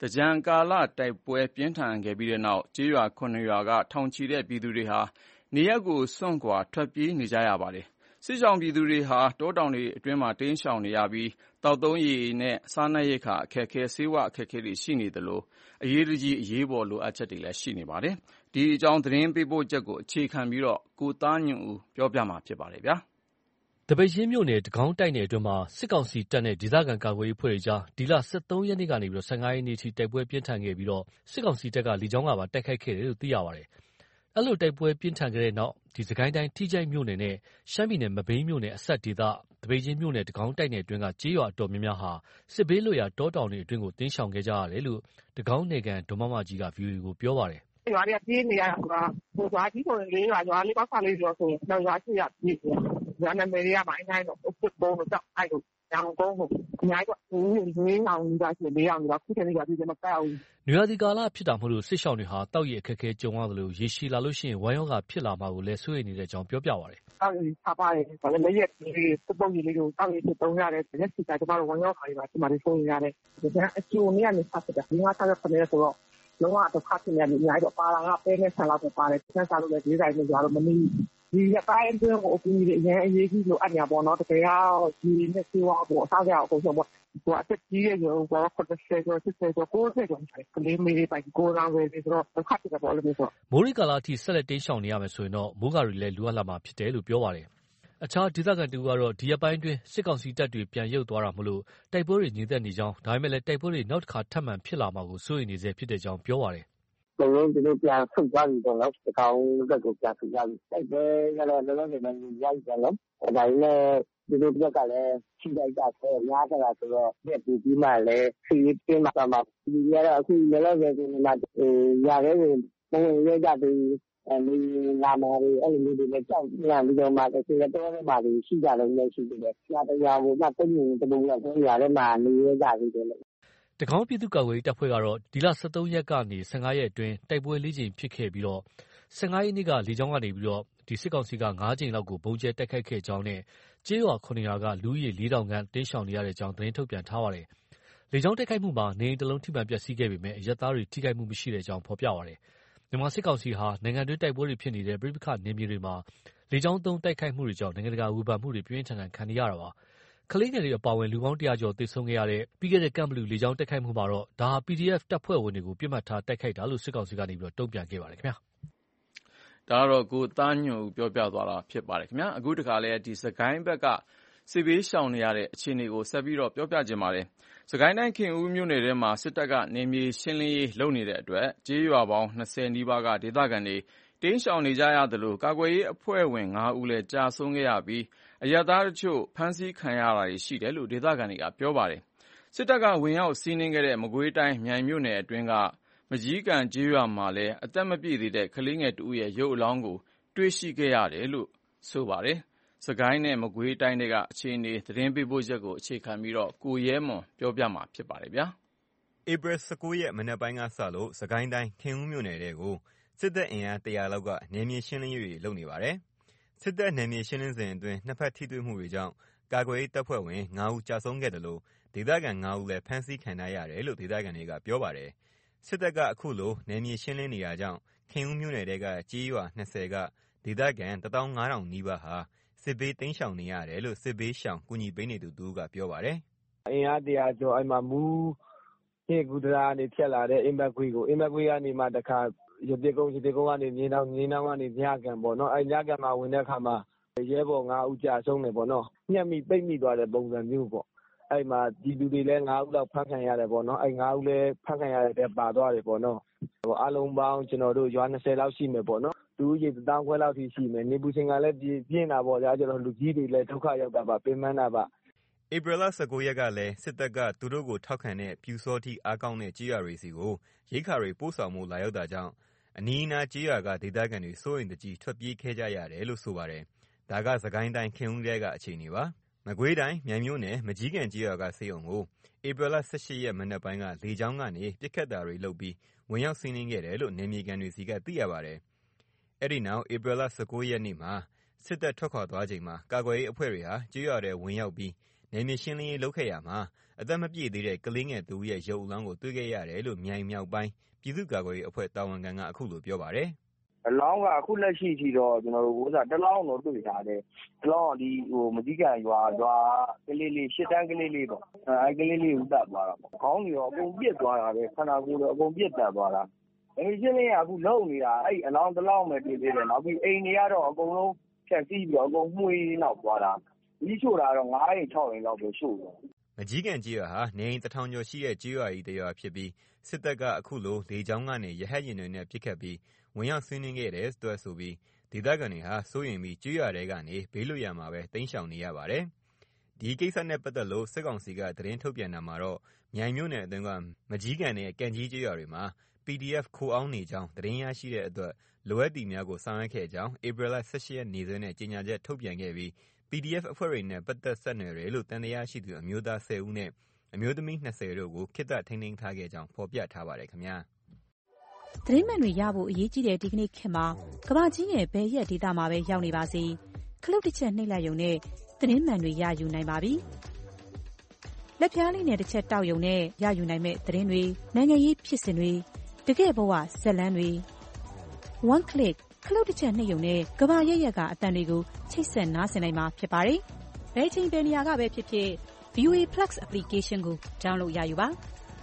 သင်္ကြန်ကာလတိုက်ပွဲပြင်းထန်ခဲ့ပြီးတဲ့နောက်ကျေးရွာခုနှစ်ရွာကထောင်ချီတဲ့ပြည်သူတွေဟာနေရပ်ကိုစွန့်ခွာထွက်ပြေးနေကြရပါတယ်။စစ်ဆောင်ပြည်သူတွေဟာတောတောင်တွေအတွင်းမှာတိမ်းရှောင်နေရပြီးတောက်သုံးရေနဲ့စားနပ်ရိက္ခာအခက်အခဲဆေးဝါးအခက်အခဲတွေရှိနေသလိုအရေးတကြီးအရေးပေါ်လိုအပ်ချက်တွေလည်းရှိနေပါတယ်။ဒီအကြောင်းသတင်းပေးပို့ချက်ကိုအခြေခံပြီးတော့ကိုသားညွန့်ဦးပြောပြမှာဖြစ်ပါတယ်ဗျာ။တပိတ်ချင်းမြို့နယ်တကောင်းတိုက်နယ်အတွင်းမှာစစ်ကောင်စီတပ်နဲ့ဒေသခံကာကွယ်ရေးအဖွဲ့တွေကြားဒီလ၁၃ရက်နေ့ကနေပြီးတော့၁၅ရက်နေ့ထိတိုက်ပွဲပြင်းထန်ခဲ့ပြီးတော့စစ်ကောင်စီတပ်ကလေကြောင်းကပါတိုက်ခိုက်ခဲ့တယ်လို့သိရပါတယ်။အဲ့လိုတိုက်ပွဲပြင်းထန်ခဲ့တဲ့နောက်ဒီစကိုင်းတိုင်းထိကြိုက်မြို့နယ်နဲ့ရှမ်းပြည်နယ်မဘိမ်းမြို့နယ်အဆက်ဒေသတပိတ်ချင်းမြို့နယ်တကောင်းတိုက်နယ်အတွင်းကကြေးရွာအတော်များများဟာစစ်ဘေးလွတ်ရာတောတောင်တွေအတွင်းကိုတင်းရှောင်ခဲ့ကြရတယ်လို့တကောင်းနယ်ကန်ဒေါမမကြီးက ဗီအိုအေကိုပြောပါတယ်။ရွာတွေကပြေးနေရတာကဟိုရွာကြီးဆိုရင်လေးရွာရွာလေးပေါက်ခါလေးဆိုဆိုတော့ရွာရှိရပြေးနေ။ရွာနာမည်တွေကမိုင်းတိုင်းတော့ပုတ်ပုံးတော့အဲ့လိုရောင်ကုန်းကိုအများကြီးကဘူးလေးအောင်ကြီးပါရှိလေးအောင်ကြီးပါခုတည်းကပြေးတယ်မကောက်ဘူး။နွေရာသီကာလဖြစ်တာမို့လို့စစ်ရှောင်တွေဟာတောက်ရည်အခက်အခဲကြုံရတယ်လို့ရေရှည်လာလို့ရှိရင်ဝမ်းရောဂါဖြစ်လာမှာကိုလည်းစိုးရိမ်နေတဲ့အကြောင်းပြောပြပါတယ်။တောက်ရည်ဖာပါတယ်။ဒါလည်းလက်ရက်လေးပုတ်ကြီးလေးကိုတောက်ရည်ဖြစ်သုံးရတယ်။ရက်စီကကျမတို့ဝမ်းရောဂါတွေပါဒီမှာစိုးရိမ်ရတယ်။ဒါကအကျိုးနဲ့ကနေဖတ်တယ်ဒီမှာဆက်ရခနေဆိုတော့လုံးဝတော့ခါတင်နေနေရိုက်တော့ပါလာကပဲနဲ့ဆန်လောက်ပါတယ်။ဆက်စားလို့လည်းဒီတိုင်းနဲ့ကြတော့မနေဒီရပိုင်းအတွင်းကိုအကူကြီးအရင်အရေးကြီးလို့အညာပေါ်တော့တကယ်ရောဒီနဲ့စီဝါပေါ်စားကြအောင်ဆိုတော့ဟိုအသက်ကြီးရဲ့ရောဘာခတ်ဆက်တော့ဆက်တော့ကိုယ်ဆက်တော့ကလေးမေးပိုင်ကိုရောင်းဝယ်ပြီးတော့ခတ်တယ်ပေါ်လို့ဆိုမိုးရီကာလာအထိဆက်လက်တင်းရှောင်နေရမယ်ဆိုရင်တော့မိုးကာတွေလည်းလူအပ်လာမှာဖြစ်တယ်လို့ပြောပါတယ်။အခြားဒေသခံတူကတော့ဒီရပိုင်းတွင်စစ်ကောင်စီတပ်တွေပြန်ရုပ်သွားတာမို့လို့တိုက်ပွဲတွေညင်သက်နေကြောင်းဒါပေမဲ့လည်းတိုက်ပွဲတွေနောက်တစ်ခါထပ်မံဖြစ်လာမှာကိုစိုးရိမ်နေစေဖြစ်တဲ့ကြောင်းပြောပါတယ်။လုံးလုံးဒီလိုပြန်ဆုတ်သွားပြီတော့နော်တကောင်တက်ကိုပြန်ဆုတ်သွားပြီတိုက်ပွဲကတော့လုံးလုံးနေနေရိုက်ကြနော်ဒါပေမဲ့ဒီလိုပြက်ကလည်းချိလိုက်တာဆိုများကြတာဆိုတော့ပြက်ပြီးပြီးမှလည်းစီးပြင်းမှာမှာဒီရတော့အခုလည်းလည်းဒီမှာရရဲပုံရဲကြပြီးအဲဒီလာမာတွေအဲ့လိုမျိုးတွေလည်းကြောက်ကြပြီးတော့မှဆိုတော့တော့မှာရှိကြတယ်လည်းရှိတယ်။ဆရာတရားကိုမှပုံရင်တပုံလောက်ကိုရရဲမှာနေရကြပြီးတယ်တကောင်းပြည်သူ့ကာကွယ်ရေးတပ်ဖွဲ့ကတော့ဒီလ၁၃ရက်ကနေ၁၅ရက်အတွင်းတိုက်ပွဲလေးကြိမ်ဖြစ်ခဲ့ပြီးတော့၁၅ရက်နေ့ကလေကြောင်းကနေပြီးတော့ဒီစစ်ကောင်စီက၅ကြိမ်လောက်ကိုပုံကျဲတိုက်ခိုက်ခဲ့ကြောင်းနဲ့ကျေးရွာခုနှစ်ရွာကလူဦးရေလေးထောင်ခန့်တင်းရှောင်နေရတဲ့အကြောင်းသတင်းထုတ်ပြန်ထားပါတယ်။လေကြောင်းတိုက်ခိုက်မှုမှာနေအိမ်တစ်လုံးထိမှန်ပျက်စီးခဲ့ပေမဲ့အရပ်သားတွေထိခိုက်မှုမရှိတဲ့အကြောင်းဖော်ပြပါတယ်။မြန်မာစစ်ကောင်စီဟာနိုင်ငံတွင်းတိုက်ပွဲတွေဖြစ်နေတဲ့ပြည်ပခနယ်မြေတွေမှာလေကြောင်းသုံးတိုက်ခိုက်မှုတွေကြောင့်နိုင်ငံတကာဝေဖန်မှုတွေပြင်းထန်ထန်ခံနေရတာပါ။ကလေးငယ်တွေအပါအဝင်လူပေါင်းတရာကျော်သေဆုံးခဲ့ရတဲ့ပြီးခဲ့တဲ့ကမ်ဘလူလေကြောင်းတိုက်ခိုက်မှုမှာတော့ဒါဟာ ပီ ဒီ အက်ဖ် တပ်ဖွဲ့ဝင်တွေကိုပြစ်မှတ်ထားတိုက်ခိုက်တာလို့စစ်ကောင်စီကနေပြီးတော့တုံ့ပြန်ခဲ့ပါတယ်ခင်ဗျာ။ဒါကတော့ကိုသားညွန့်ဦးပြောပြသွားတာဖြစ်ပါတယ်ခင်ဗျာ။အခုတခါလဲဒီစကိုင်းဘက်ကစစ်ဘေးရှောင်နေရတဲ့အခြေအနေကိုဆက်ပြီးတော့ပြောပြခြင်းပါတယ်။စကိုင်းတိုင်းခင်ဦးမြို့နယ်ထဲမှာစစ်တပ်ကနေမြေရှင်းလင်းရေးလုပ်နေတဲ့အတွက်ကျေးရွာပေါင်း၂၀နီးပါးကဒေသခံတွေတင်းရှောင်နေကြရသလိုကာကွယ်ရေးအဖွဲ့ဝင်၅ဦးလည်းကြာဆုံးခဲ့ရပြီးအရပ်သားတို့ချို့ဖမ်းဆီးခံရတာရှိတယ်လို့ဒေသခံတွေကပြောပါတယ်။စစ်တပ်ကဝင်ရောက်စီးနင်းခဲ့တဲ့မကွေးတိုင်းမြိုင်မြို့နယ်အတွင်းကမကြီးကန်ကျေးရွာမှာလည်းအသက်မပြည့်သေးတဲ့ကလေးငယ်တဦးရဲ့ရုပ်အလောင်းကိုတွေ့ရှိခဲ့ရတယ်လို့ဆိုပါတယ်။စကိုင်းနဲ့မကွေးတိုင်းတွေကအခြေအနေသတင်းပေးပို့ချက်ကိုအခြေခံပြီးတော့ကိုရဲမွန်ပြောပြမှာဖြစ်ပါတယ်ဗျာ။ဧပြီ၁၉ရက်မနက်ပိုင်းကစလို့စကိုင်းတိုင်းခင်ဦးမြို့နယ်တဲကိုစစ်တပ်အင်အားတရာလောက်ကနေမြေရှင်းလင်းရေးတွေလုပ်နေပါတယ်။စစ်တပ်နယ်မြေရှင်းလင်းစဉ်အတွင်းနှစ်ဖက်ထိတွေ့မှုတွေကြောင့်ကာကွယ်ရေးတပ်ဖွဲ့ဝင်၅ဦးကြာဆုံးခဲ့တယ်လို့ဒေသခံ၅ဦးလည်းဖမ်းဆီးခံထားရတယ်လို့ဒေသခံတွေကပြောပါတယ်။စစ်တပ်ကအခုလိုနယ်မြေရှင်းလင်းနေတာကြောင့်ခင်ဦးမြို့နယ်တဲကကြေးရွာ၂၀ကဒေသခံတသောင်းငါးထောင်နီးပါးဟာစစ်ဘေးတိမ်းရှောင်နေရတယ်လို့စစ်ဘေးရှောင်ကူညီပေးနေသူတူကပြောပါတယ်။အင်အားတရာကျော်အဲ့မှာမူးဟေ့ကူတရာကနေဖြတ်လာတဲ့အင်ဘက်ကွေးကိုအင်ဘက်ကွေးကနေမှတခါရပြကုန်းရပြကုန်းကနေမြေနောင်မြေနောင်ကနေညကန်ပေါ့နော်အဲ့ညကန်မှာဝင်တဲ့အခါမှာရဲဘော်၅ဦးကြာဆုံးတယ်ပေါ့နော်ညှက်မိပိတ်မိသွားတဲ့ပုံစံမျိုးပေါ့အဲ့မှာဒီလူတွေလည်း၅ဦးလောက်ဖမ်းခံရတယ်ပေါ့နော်အဲ့၅ဦးလည်းဖမ်းခံရတဲ့ပါသွားတယ်ပေါ့နော်ဟိုအလုံးပေါင်းကျွန်တော်တို့ရွာ၂၀လောက်ရှိမယ်ပေါ့နော်လူကြီးတသောင်းခွဲလောက်ထိရှိမယ်နေပူစင်ကလည်းပြင်းတာပေါ့ဗျာကျွန်တော်လူကြီးတွေလည်းဒုက္ခရောက်တာပါပင်မနာပါဧပြီလ၁၉ရက်ကလည်းစစ်တပ်ကသူတို့ကိုထောက်ခံတဲ့ပြူစောတိအားကောင်းတဲ့ကြေးရွာတွေစီကိုရိတ်ခါတွေပို့ဆောင်မှုလာရောက်တာကြောင့်အနီးအနားကြေးရွာကဒေသခံတွေစိုးရိမ်တကြီးထွက်ပြေးခဲ့ကြရတယ်လို့ဆိုပါတယ်။ဒါကစကိုင်းတိုင်းခင်ဦးတဲကအခြေအနေပါ။မကွေးတိုင်းမြိုင်မြို့နယ်မကြီးကန်ကြေးရွာကစေယုံကိုဧပြီလ၁၈ရက်မနက်ပိုင်းကလေကြောင်းကနေပြစ်ခတ်တာတွေလုပ်ပြီးဝင်ရောက်စီးနင်းခဲ့တယ်လို့နေမြေကန်တွေစီကသိရပါတယ်။အဲ့ဒီနောက်ဧပြီလ၁၉ရက်နေ့မှာစစ်တပ်ထွက်ခွာသွားချိန်မှာကာကွယ်ရေးအဖွဲ့တွေဟာကြေးရွာထဲဝင်ရောက်ပြီးနယ်မြေရှင်းလင်းရေးလုပ်ခဲ့ရာမှာအသက်မပြည့်သေးတဲ့ကလေးငယ်သူရဲ့ရုပ်အလောင်းကိုတွေ့ခဲ့ရတယ်လို့မြိုင်မြောက်ပိုင်းပြည်သူ့ကာကွယ်ရေးအဖွဲ့တာဝန်ခံကအခုလိုပြောပါတယ်အလောင်းကအခုလက်ရှိထိတော့ကျွန်တော်တို့ဥစားတလောင်းတော့တွေ့ထားတယ်တလောင်းကဒီဟိုမကြီးကန်ရွာရွာကလေးလေးရှစ်တန်းကလေးလေးပေါ့အဲကလေးလေးဦးတက်သွားတာပေါ့ခေါင်းကြီးရောအကုန်ပြစ်သွားတာပဲခန္ဓာကိုယ်တော့အကုန်ပြစ်တက်သွားတာအဲရှင်းလင်းရအခုလုံနေတာအဲ့အလောင်းတလောင်းပဲတွေ့သေးတယ်နောက်ပြီးအိမ်တွေကတော့အကုန်လုံးဖြတ်စီးပြီးတော့အကုန်မှုေးနောက်သွားတာဒီချို့တာတော့ငါးအိမ်ခြောက်အိမ်လောက်ပဲရှို့တယ်မကြီးကန်ကျေးရွာဟာနေအိမ်တစ်ထောင်ကျော်ရှိတဲ့ကျေးရွာကြီးတစ်ရွာဖြစ်ပြီးစစ်တပ်ကအခုလိုလေကြောင်းကနေရဟတ်ယာဉ်တွေနဲ့ပစ်ခတ်ပြီးဝင်ရောက်ဆွေးနွေးခဲ့တဲ့အတွက်ဆိုပြီးဒေသခံတွေဟာစိုးရိမ်ပြီးကျေးရွာတွေကနေဘေးလွတ်ရာမှာပဲတိမ်းရှောင်နေရပါတယ်။ဒီကိစ္စနဲ့ပတ်သက်လို့စစ်ကောင်စီကသတင်းထုတ်ပြန်တာမှာတော့မြိုင်မြို့နယ်အတွင်းကမကြီးကန်နဲ့ကံကြီးကျေးရွာတွေမှာ ပီဒီအက်ဖ် ခိုအောင်းနေကြောင်းသတင်းရရှိတဲ့အတွက်လိုအပ်သူများကိုဆောင်ရွက်ခဲ့ကြောင်းဧပြီလ၁၈ရက်နေ့စွဲနဲ့ကြေညာချက်ထုတ်ပြန်ခဲ့ပြီး ပီဒီအက်ဖ် အဖွဲ့တွေနဲ့ပတ်သက်ဆက်နွယ်တယ်လို့တန်တရားရှိသူအမျိုးသား၁၀ဦးနဲ့အမျိုးသမီး၂၀တို့ကိုခေတ္တထိန်းသိမ်းထားခဲ့ကြောင်းဖော်ပြထားပါတယ်ခင်ဗျာ။သတင်းမှန်တွေရဖို့အရေးကြီးတဲ့ဒီကနေ့ခေတ်မှာကမ္ဘာကြီးရဲ့ဘယ်ရက်ဒေသမှာပဲရောက်နေပါစေခလုတ်တစ်ချက်နှိပ်လိုက်ရုံနဲ့သတင်းမှန်တွေရယူနိုင်ပါပြီ။လက်ဖြားလေးနဲ့တစ်ချက်တောက်ရုံနဲ့ရယူနိုင်မဲ့သတင်းတွေနိုင်ငံရေးဖြစ်စဉ်တွေတကယ့်ဘဝဇက်လန်းတွေ one click ခလုတ်တစ်ချက်နှိပ်ရုံနဲ့ကမ္ဘာရက်ရက်ကအတန်တွေကိုချိတ်ဆက်နားဆင်နိုင်မှာဖြစ်ပါတယ်။ဘယ်ချိန်ဘယ်နေရာကပဲဖြစ်ဖြစ် ဗီအိုအေ Plus application ကို download ရယူပါ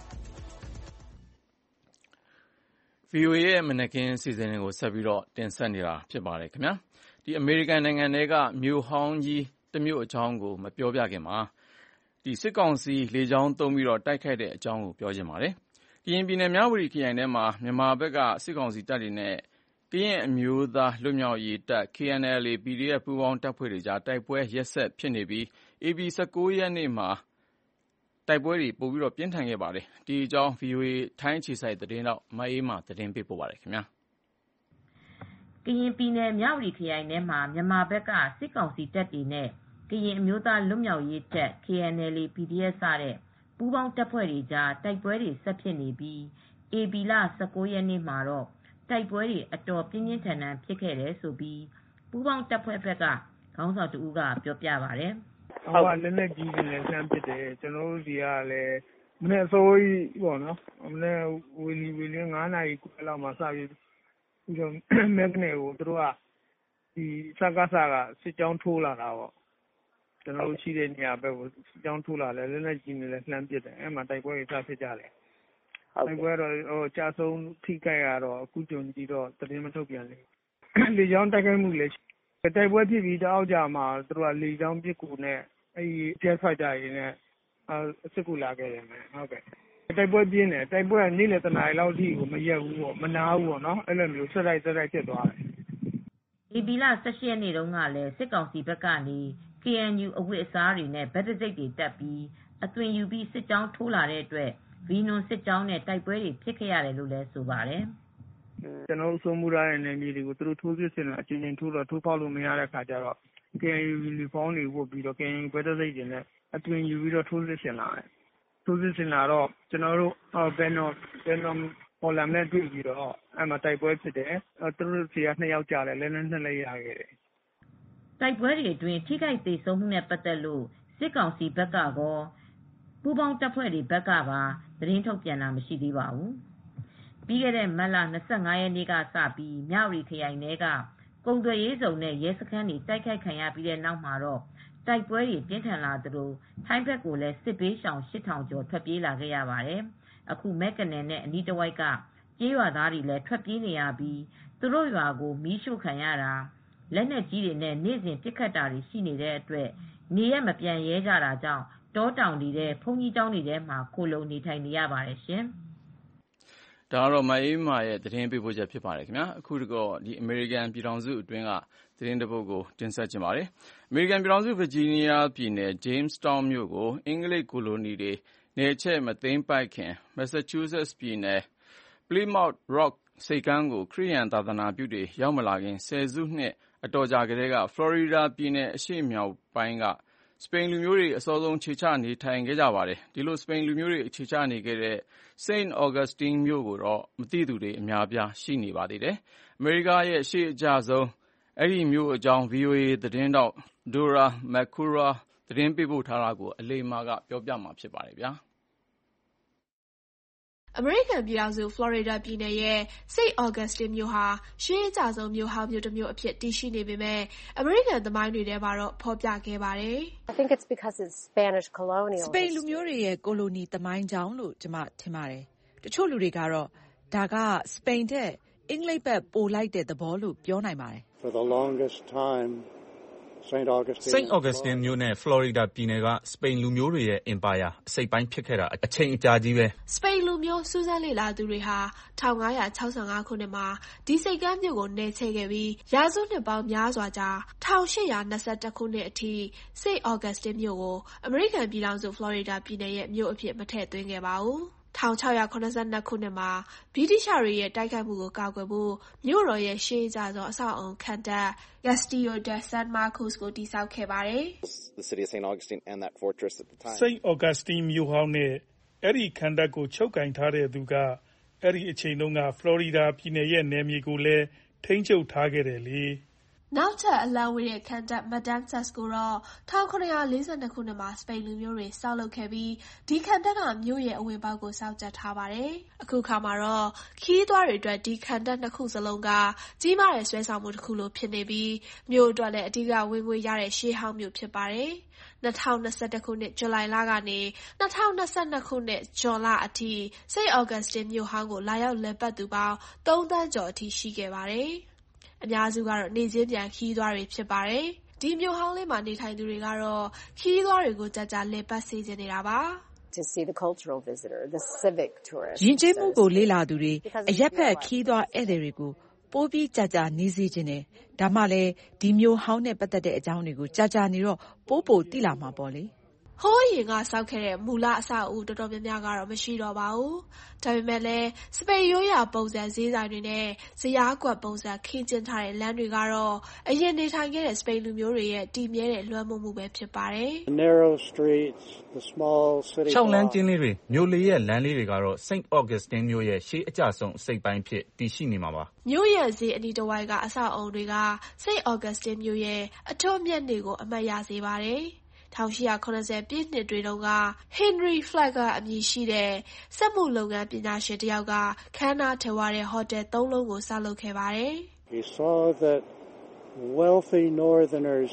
။ ဗီအိုအေ ရဲ့မနက်ခင်းစီစဉ်တွေကိုဆက်ပြီးတော့တင်ဆက်နေတာဖြစ်ပါတယ်ခင်ဗျာ။ဒီအမေရိကန်နိုင်ငံတွေကမြို့ဟောင်းကြီးတစ်မြို့အကြောင်းကိုမပြောပြခင်မှာဒီစစ်ကောင်စီလေကြောင်းသုံးပြီးတော့တိုက်ခိုက်တဲ့အကြောင်းကိုပြောချင်ပါတယ်။ကရင်ပြည်နယ်မြဝတီခရိုင်ထဲမှာမြန်မာဘက်ကစစ်ကောင်စီတပ်တွေနဲ့ကရင်အမျိုးသားလွတ်မြောက်ရေးတပ် ကေအန်အယ်လ်အေ ပီဒီအက်ဖ် ပူးပေါင်းတပ်ဖွဲ့တွေကြားတိုက်ပွဲရက်ဆက်ဖြစ်နေပြီးဧပြီ၁၉ရက်နေ့မှာတိုက်ပွဲတွေပိုပြီးတော့ပြင်းထန်ခဲ့ပါတယ်။ဒီအကြောင်း ဗီအိုအေထိုင်းအခြေစိုက်သတင်းတော့မအေးမာသတင်းပေးပို့ပါတယ်ခင်ဗျာ။ကရင်ပြည်နယ်မြဝတီခရိုင်ထဲမှာမြန်မာဘက်ကစစ်ကောင်စီတပ်တွေနဲ့ကရင်အမျိုးသားလွတ်မြောက်ရေးတပ် ကေအန်အယ်လ်အေ ပီဒီအက်ဖ် စတဲ့ပူးပေါင်းတပ်ဖွဲ့တွေကြားတိုက်ပွဲတွေဆက်ဖြစ်နေပြီးဧပြီလ၁၉ရက်နေ့မှာတော့တိုက်ပွဲတွေအတော်ပြင်းပြင်းထန်ထန်ဖြစ်ခဲ့တယ်လို့ပူးပေါင်းတပ်ဖွဲ့ဘက်ကခေါင်းဆောင်တဦးကပြောပြပါတယ်။ဟုတ်ပါလက်လက်ကြီးတွေလည်းလှမ်းပစ်တယ်ကျွန်တော်တို့ဒီကလည်းမနေ့အစိုးရပေါ့နော်မနေ့ဝီလီဝီလင်းငါးနာရီလောက်မှစပြီးပြီးတော့မက်ကနေကိုသူတို့ကဒီစကားစားကစစ်ကြောင်းထိုးလာတာပေါ့ကျွန်တော်တို့ရှိတဲ့နေရာဘက်ကိုစစ်ကြောင်းထိုးလာတယ်လက်လက်ကြီးတွေလည်းလှမ်းပစ်တယ်အဲ့မှာတိုက်ပွဲတွေစဖြစ်ကြတယ်တိုက်ပွဲတော့ဟိုကြာဆုံးထိခိုက်ရတော့အခုကြုံကြည့်တော့သတင်းမထုတ်ပြန်လေလေကြောင်းတိုက်ခိုက်မှုလည်းတိုက်ပွဲဖြစ်ပြီးတောက်ကြမှာသူတို့ကလေကြောင်းပစ်ကူနဲ့အဲဒီဂျက်ဖိုက်တာတွေနဲ့အစစ်ကူလာခဲ့တယ်မယ်ဟုတ်ကဲ့တိုက်ပွဲပြင်းတယ်တိုက်ပွဲကနေ့လယ်တနာရီလောက်ထိကိုမရက်ဘူးပေါ့မနာဘူးပေါ့နော်အဲ့လိုမျိုးဆက်တိုက်ဆက်တိုက်ဖြစ်သွားတယ်ဧပြီလ၁၈ရက်နေ့တုန်းကလည်းစစ်ကောင်စီဘက်ကနေ ကေအန်ယူ အဝတ်အစားတွေနဲ့ဗက်တစိတ်တွေတက်ပြီးအသွင်ယူပြီးစစ်ကြောင်းထိုးလာတဲ့အတွက်ဗီနွန်စစ်ကြောင်းနဲ့တိုက်ပွဲတွေဖြစ်ခဲ့ရတယ်လို့လည်းဆိုပါတယ်ကျွန်တော်စိုးမှုရတဲ့နေမြေတွေကိုသူတို့ထိုးစစ်ဆင်လာအချင်းချင်းထိုးတော့ထိုးပေါက်လို့မရတဲ့ခါကျတော့ ကေအန်ယူ ယူနီဖောင်းတွေဝတ်ပြီးတော့ ကေအန်ယူ ဗက်တစိတ်တွေနဲ့အသွင်ယူပြီးတော့ထိုးစစ်ဆင်လာတယ်ထိုးစစ်ဆင်လာတော့ကျွန်တော်တို့ဘယ်နော်ဘယ်နော်ပေါ်လာနဲ့တွေ့ပြီးတော့အဲ့မှာတိုက်ပွဲဖြစ်တယ်သူတို့စီကနှစ်ယောက်ကြာတယ်လည်းလည်းနှစ်လက်ရခဲ့တယ်တိုက်ပွဲတွေအတွင်းထိခိုက်ဒေဆုံးမှုနဲ့ပတ်သက်လို့စစ်ကောင်စီဘက်ကကောပူးပေါင်းတပ်ဖွဲ့တွေဘက်ကပါသတင်းထုတ်ပြန်တာမရှိသေးပါဘူးပြီးခဲ့တဲ့မတ်လ၂၅ရက်နေ့ကစပြီးမြဝတီခရိုင်ထဲကကုန်သွယ်ရေးစုံနဲ့ရဲစခန်းတွေတိုက်ခိုက်ခံရပြီးတဲ့နောက်မှာတော့တိုက်ပွဲတွေပြင်းထန်လာသလိုထိုင်းဘက်ကိုလည်းစစ်ဘေးရှောင်၈ထောင်ကျော်ထွက်ပြေးလာခဲ့ရပါတယ်အခုမဲကနယ်နဲ့အနီးတစ်ဝိုက်ကကျေးရွာသားတွေလည်းထွက်ပြေးနေရပြီးသူတို့ရွာကိုမီးရှို့ခံရတာလက်နက်ကြီးတွေနဲ့နေ့စဉ်ပစ်ခတ်တာတွေရှိနေတဲ့အတွက်နေရမပြန်ရဲကြတာကြောင့်တောတောင်တွေထဲဘုန်းကြီးကျောင်းတွေထဲမှာခိုလုံနေထိုင်နေရပါတယ်ရှင်။ဒါကတော့မအေးမာရဲ့သတင်းပေးပို့ချက်ဖြစ်ပါတယ်ခင်ဗျာ။အခုတော့ဒီအမေရိကန်ပြည်ထောင်စုအတွင်းကသတင်းတစ်ပုဒ်ကိုတင်ဆက်ခြင်းပါတယ်။အမေရိကန်ပြည်ထောင်စုဗာဂျီးနီးယားပြည်နယ် Jamestown မြို့ကိုအင်္ဂလိပ်ကိုလိုနီတွေနယ်ချဲ့မသိမ်းပိုက်ခင် Massachusetts ပြည်နယ် Plymouth Rock ဆိပ်ကမ်းကိုခရစ်ယာန်သာသနာပြုတွေရောက်မလာခင်ဆယ်စုနှစ်အတော်ကြာကတည်းကဖလော်ရီဒါပြည်နယ်အရှေ့မြောက်ပိုင်းကစပိန်လူမျိုးတွေအစောဆုံးခြေချနေထိုင်ခဲ့ကြပါတယ်။ဒီလိုစပိန်လူမျိုးတွေခြေချနေခဲ့တဲ့ Saint Augustine မြို့ကိုတော့မသိသူတွေအများအပြားရှိနေပါသေးတယ်။အမေရိကရဲ့ရှေ့အကျဆုံးအဲ့ဒီမြို့အကြောင်း ဗီအိုအေ သတင်းတောက် Dora Makura သတင်းပေးပို့ထားတာကိုအလိမ္မာကပြောပြမှာဖြစ်ပါတယ်ဗျာအမေရိကန်ပြည်ထောင်စုဖလော်ရီဒါပြည်နယ်ရဲ့ Saint Augustine မြို့ဟာရှေးအကျဆုံးမြို့ဟောင်းမြို့တစ်မြို့အဖြစ်တည်ရှိနေပေမဲ့အမေရိကန်သမိုင်းတွေထဲမှာတော့ဖော်ပြခဲ့ပါတယ်။ I think it's because it's Spanish colonial. စပိန်လူမျိုးတွေရဲ့ကိုလိုနီသမိုင်းကြောင်းလို့ကျွန်မထင်ပါတယ်။တချို့လူတွေကတော့ဒါကစပိန်တဲ့အင်္ဂလိပ်ဘက်ပိုလိုက်တဲ့သဘောလို့ပြောနိုင်ပါတယ်။ For the longest time Saint Augustine မြို့နဲ့ Florida ပြည်နယ်ကစပိန်လူမျိုးတွေရဲ့ empire အစိတ်ပိုင်းဖြစ်ခဲ့တာအချိန်အကြာကြီးပဲစပိန်လူမျိုးစူးစမ်းလေ့လာသူတွေဟာ၁၅၆၅ခုနှစ်မှာဒီစိတ်ကမ်းမြို့ကိုနယ်ချဲ့ခဲ့ပြီးရာစုနှစ်ပေါင်းများစွာကြာ၁၈၂၁ခုနှစ်အထိ Saint Augustine မြို့ကိုအမေရိကန်ပြည်ထောင်စု Florida ပြည်နယ်ရဲ့မြို့အဖြစ်မထည့်သွင်းခဲ့ပါဘူး၁၆၇၂ခုနှစ်မှာဗြိတိရှတွေရဲ့တိုက်ခိုက်မှုကိုကာကွယ်ဖို့မြို့တော်ရဲ့ရှေးအကျဆုံးအဆောက်အအုံခံတပ် Castillo de San Marcos ကိုတည်ဆောက်ခဲ့ပါတယ်။ The city of Saint Augustine and that fortress at the time. Saint Augustine မြို့ဟောင်းနဲ့အဲ့ဒီခံတပ်ကိုချုပ်ကင်ထားတဲ့သူကအဲ့ဒီအချိန်တုန်းက Florida ပြည်နယ်ရဲ့နယ်မြေကိုလည်းထိန်းချုပ်ထားခဲ့တယ်လေနောက်ထပ်အလံဝေးတဲ့ခံတပ် Matanzas ကိုတော့၁၇၄၂ခုနှစ်မှာစပိန်လူမျိုးတွေဆောက်လုပ်ခဲ့ပြီးဒီခံတပ်ကမြို့ရဲ့အဝင်ပေါက်ကိုစောင့်ကြပ်ထားပါတယ်။အခုခါမှာတော့ခီးသွားတွေအတွက်ဒီခံတပ်နှစ်ခုစလုံးကကြီးမားတဲ့ဆွဲဆောင်မှုတစ်ခုလိုဖြစ်နေပြီးမြို့အတွက်လည်းအဓိကဝင်ငွေရတဲ့ရှေးဟောင်းမြို့ဖြစ်ပါတယ်။၂၀၂၁ခုနှစ်ဇူလိုင်လကနေ၂၀၂၂ခုနှစ်ဇွန်လအထိ Saint Augustine မြို့ဟောင်းကိုလာရောက်လည်ပတ်သူပေါင်း၃သန်းကျော်အထိရှိခဲ့ပါတယ်။အများစုကတော့နေချင်းပြန်ခီးသွားတွေဖြစ်ပါတယ်။ဒီမြို့ဟောင်းလေးမှာနေထိုင်သူတွေကတော့ခီးသွားတွေကိုကြာကြာလည်ပတ်စေချင်နေတာပါ။ To see the cultural visitor, the civic tourist. ယဉ်ကျေးမှုကိုလေ့လာသူတွေအရက်ဖက်ခီးသွားဧည့်သည်တွေကိုပိုပြီးကြာကြာနေစေချင်တယ်။ဒါမှလည်းဒီမြို့ဟောင်းနဲ့ပတ်သက်တဲ့အကြောင်းတွေကိုကြာကြာနေတော့ပိုးပိုသိလာမှာပေါ့လေ။ဟိုးရင်ကစောက်ခဲ့တဲ့မူလအဆောက်အဦတော်တော်များများကတော့မရှိတော့ပါဘူး။ဒါပေမဲ့လည်းစပိန်ရိုးရာပုံစံဈေးဆိုင်တွေနဲ့ဇယားကွက်ပုံစံခင်းကျင်းထားတဲ့လမ်းတွေကတော့အရင်နေထိုင်ခဲ့တဲ့စပိန်လူမျိုးတွေရဲ့တည်မြဲတဲ့လွှမ်းမိုးမှုပဲဖြစ်ပါတယ်။ Narrow streets, the small city. ရှောင်းလန်းကျင်းလေးတွေမြို့လေးရဲ့လမ်းလေးတွေကတော့ Saint Augustine မြို့ရဲ့ရှေးအကျဆုံးအစိတ်ပိုင်းဖြစ်တည်ရှိနေမှာပါ။မြို့ရဲ့ဈေးအနီးတစ်ဝိုက်ကအဆောက်အအုံတွေက Saint Augustine မြို့ရဲ့အထွတ်အမြတ်တွေကိုအမှတ်ရစေပါတယ်။၁၈၇၀ပြည့်နှစ်တွေတုန်းက Henry Flagler အမည်ရှိတဲ့စက်မှုလုပ်ငန်းပညာရှင်တစ်ယောက်ကခမ်းနားထည်ဝတဲ့ဟိုတယ်သုံးလုံးကိုဆောက်လုပ်ခဲ့ပါတယ်။ He saw that wealthy northerners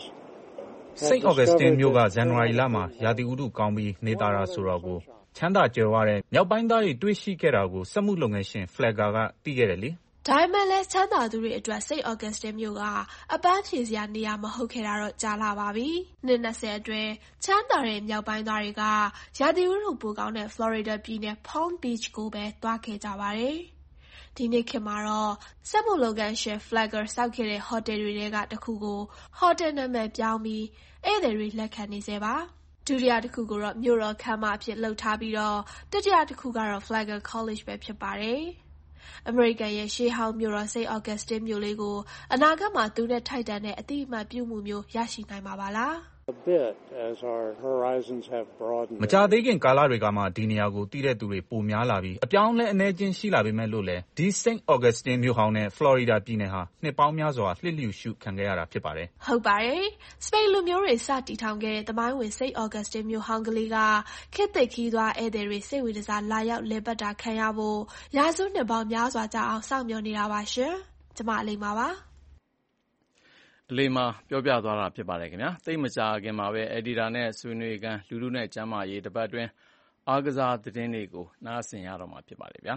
Saint Augustine မြို့ကဇန်နဝါရီလမှာရာသီဥတုကောင်းပြီးနေသားတာဆိုတော့ကိုချမ်းသာကြွယ်ဝတဲ့မြောက်ပိုင်းသားတွေတွေ့ရှိခဲ့တာကိုစက်မှုလုပ်ငန်းရှင် Flagler ကသိခဲ့တယ်လေဒါပေမဲ့လည်းချမ်းသာသူတွေအတွက် Saint Augustine မြို့ကအပန်းဖြေစရာနေရာမဟုတ်ခဲ့တာတော့ကြာလာပါပြီ။နှစ်၂၀အတွင်းချမ်းသာတဲ့မြောက်ပိုင်းသားတွေကရာသီဥတုပိုကောင်းတဲ့ Florida ပြည်နယ် Palm Beach ကိုပဲသွားခဲ့ကြပါတယ်။ဒီနေ့ခေတ်မှာတော့စက်မှုလုပ်ငန်းရှင် Flagler စောက်ခဲ့တဲ့ဟိုတယ်တွေထဲကတစ်ခုကိုဟိုတယ်နာမည်ပြောင်းပြီးဧည့်သည်တွေလက်ခံနေစေပါ။ဒုတိယတစ်ခုကိုတော့မြို့တော်ခမ်းမအဖြစ်လှုပ်ထားပြီးတော့တတိယတစ်ခုကတော့ Flagler College ပဲဖြစ်ပါတယ်။အမေရိကန်ရဲ့ရှေးဟောင်းမြို့တော် Saint Augustine မြို့လေးကိုအနာဂတ်မှာသူနဲ့ထိုက်တန်တဲ့အတိအမှတ်ပြုမှုမျိုးရရှိနိုင်မှာပါလား A bit as our horizons have broadened. မကြာသေးခင်ကာလတွေကမှဒီနေရာကိုတည်တဲ့သူတွေပိုများလာပြီးအပြောင်းလဲအနည်းချင်းရှိလာပေမဲ့လို့လေဒီ Saint Augustine မြို့ဟောင်းနဲ့ Florida ပြည်နယ်ဟာနှစ်ပေါင်းများစွာလှစ်လျူရှုခံခဲ့ရတာဖြစ်ပါတယ်။ဟုတ်ပါတယ်။စပိန်လူမျိုးတွေစတည်ထောင်ခဲ့တဲ့သမိုင်းဝင် Saint Augustine မြို့ဟောင်းကလေးကခေတ်သစ်ခီးသွားဧည့်သည်တွေစိတ်ဝင်စားလာရောက်လည်ပတ်တာခံရဖို့ရာစုနှစ်ပေါင်းများစွာကြာအောင်စောင့်မျှော်နေတာပါရှင်။ကျွန်မအလိမ္မာပါ။အလေးမှာပြောပြသွားတာဖြစ်ပါတယ်ခင်ဗျာသိမကြခင်မှာပဲအက်ဒီတာနဲ့ဆွေးနွေးကန်လူလူနဲ့ကျမ်းမာရေးတပတ်တွင်အားကစားသတင်းတွေကိုနားဆင်ရတော့မှာဖြစ်ပါတယ်ဗျာ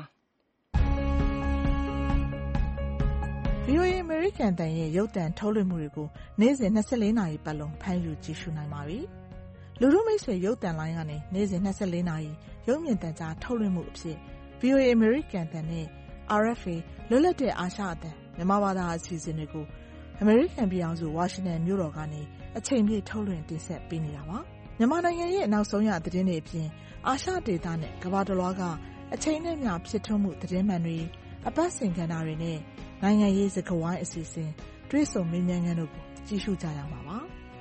ဗီအိုအေ American တန်ရဲ့ရုပ်သံထုတ်လွှင့်မှုတွေကိုနေ့စဉ်၂၄နာရီပတ်လုံးဖမ်းယူကြည့်ရှုနိုင်ပါပြီလူလူမိတ်ဆွေရုပ်သံလိုင်းကနေနေ့စဉ်၂၄နာရီရုပ်မြင်သံကြားထုတ်လွှင့်မှုအဖြစ် ဗီအိုအေ American တန်နဲ့ R F A လွတ်လပ်တဲ့အာရှအသံမြန်မာဘာသာအစီအစဉ်တွေကိုအမေရိကန်ပြည်ထောင်စုဝါရှင်တန်မြို့တော်ကနေအချိန်ပြည့်ထုတ်လွှင့်တင်ဆက်ပေးနေတာပါမြန်မာနိုင်ငံရဲ့နောက်ဆုံးရသတင်းတွေအပြင်အာရှဒေသနဲ့ကမ္ဘာတစ်လွှားကအချိန်နဲ့မျှဖြစ်ထွန်းမှုသတင်းမှန်တွေအပတ်စဉ်ကဏ္ဍတွေနဲ့နိုင်ငံရေးစကားဝိုင်းအစီအစဉ်တွေ့ဆုံမေးမြန်းခန်းတို့ကိုကြည့်ရှုကြရမှာပါ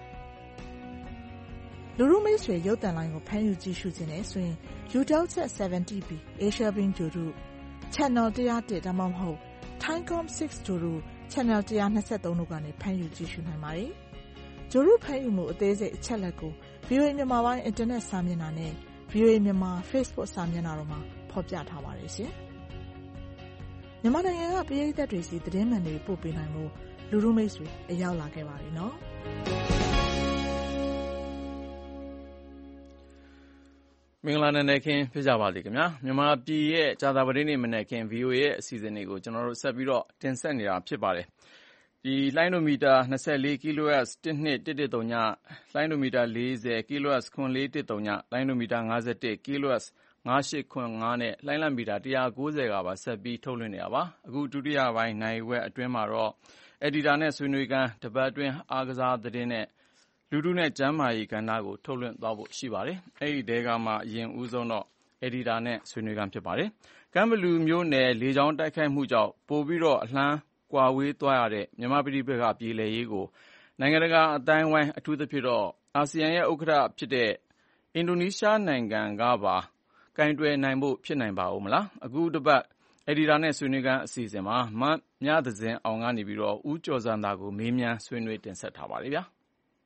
လူလူမိတ်ဆွေရုပ်သံလိုင်းကိုဖမ်းယူကြည့်ရှုခြင်းနဲ့ဆိုရင် Eutelsat 70 B Asia Beam တို့ Channel one oh oneဒါမှမဟုတ် Thaicom six တို့ Channel one twenty-threeတို့ကနေဖမ်းယူကြည့်ရှုနိုင်ပါတယ်။ဂျိုရုဖမ်းယူမှုအသေးစိတ်အချက်လက်ကိုဗွီအိုအေ မြန်မာပိုင်းအင်တာနက်စာမျက်နှာနဲ့ ဗွီအိုအေ မြန်မာ Facebook စာမျက်နှာတို့မှာဖော်ပြထားပါတယ်ရှင်။မြန်မာနိုင်ငံကပရိသတ်တွေစီသတင်းမှန်တွေပို့ပေးနိုင်ဖို့လူလူမိတ်ဆွေအရောက်လာခဲ့ပါပြီနော်။မင်္ဂလာနံနက်ခင်းဖြစ်ကြပါစေခင်ဗျာမြန်မာပြည်ရဲ့ကြာသပတေးနေ့မနက်ခင်း ဗွီအိုအေ ရဲ့အစီအစဉ်တွေကိုကျွန်တော်တို့ဆက်ပြီးတော့တင်ဆက်နေတာဖြစ်ပါတယ်ဒီလိုင်းဒိုမီတာ၂၄ kHz တစ်နှစ်တစ်တစ်သုံးညလိုင်းဒိုမီတာ၄၀ kHz ခွန်လေးတစ်သုံးညလိုင်းဒိုမီတာ၅၁ kHz ၅၈ခွန်၅နဲ့လိုင်းလံမီတာ၁၉၀ကပါဆက်ပြီးထုတ်လွှင့်နေတာပါအခုဒုတိယပိုင်းနိုင်ဝက်အတွင်းမှာတော့အက်ဒီတာနဲ့ဆွေးနွေးခန်းတပတ်အတွင်းအားကစားသတင်းနဲ့လူထုနဲ့ကျန်းမာရေးကဏ္ဍကိုထုတ်လွှင့်သွားဖို့ရှိပါတယ်။အဲဒီတဲကမှအရင်ဦးဆုံးတော့အက်ဒီတာနဲ့ဆွေးနွေးခန်းဖြစ်ပါတယ်။ကမ်းဘလူမျိုးနယ်လေကြောင်းတိုက်ခိုက်မှုကြောင့်ပိုပြီးတော့အလှမ်းကွာဝေးသွားရတဲ့မြန်မာပြည်ပကပြည်လည်ရေးကိုနိုင်ငံတကာအတိုင်းဝိုင်းအထူးသဖြင့်တော့အာဆီယံရဲ့ဥက္ကဋ္ဌဖြစ်တဲ့အင်ဒိုနီးရှားနိုင်ငံကပါကင်တွယ်နိုင်ဖို့ဖြစ်နိုင်ပါဦးမလား။အခုတစ်ပတ်အက်ဒီတာနဲ့ဆွေးနွေးခန်းအစီအစဉ်မှာမမြသဇင်အောင်ကနေပြီးတော့ဦးကျော်စံသာကိုမေးမြန်းဆွေးနွေးတင်ဆက်ထားပါတယ်ဗျာ။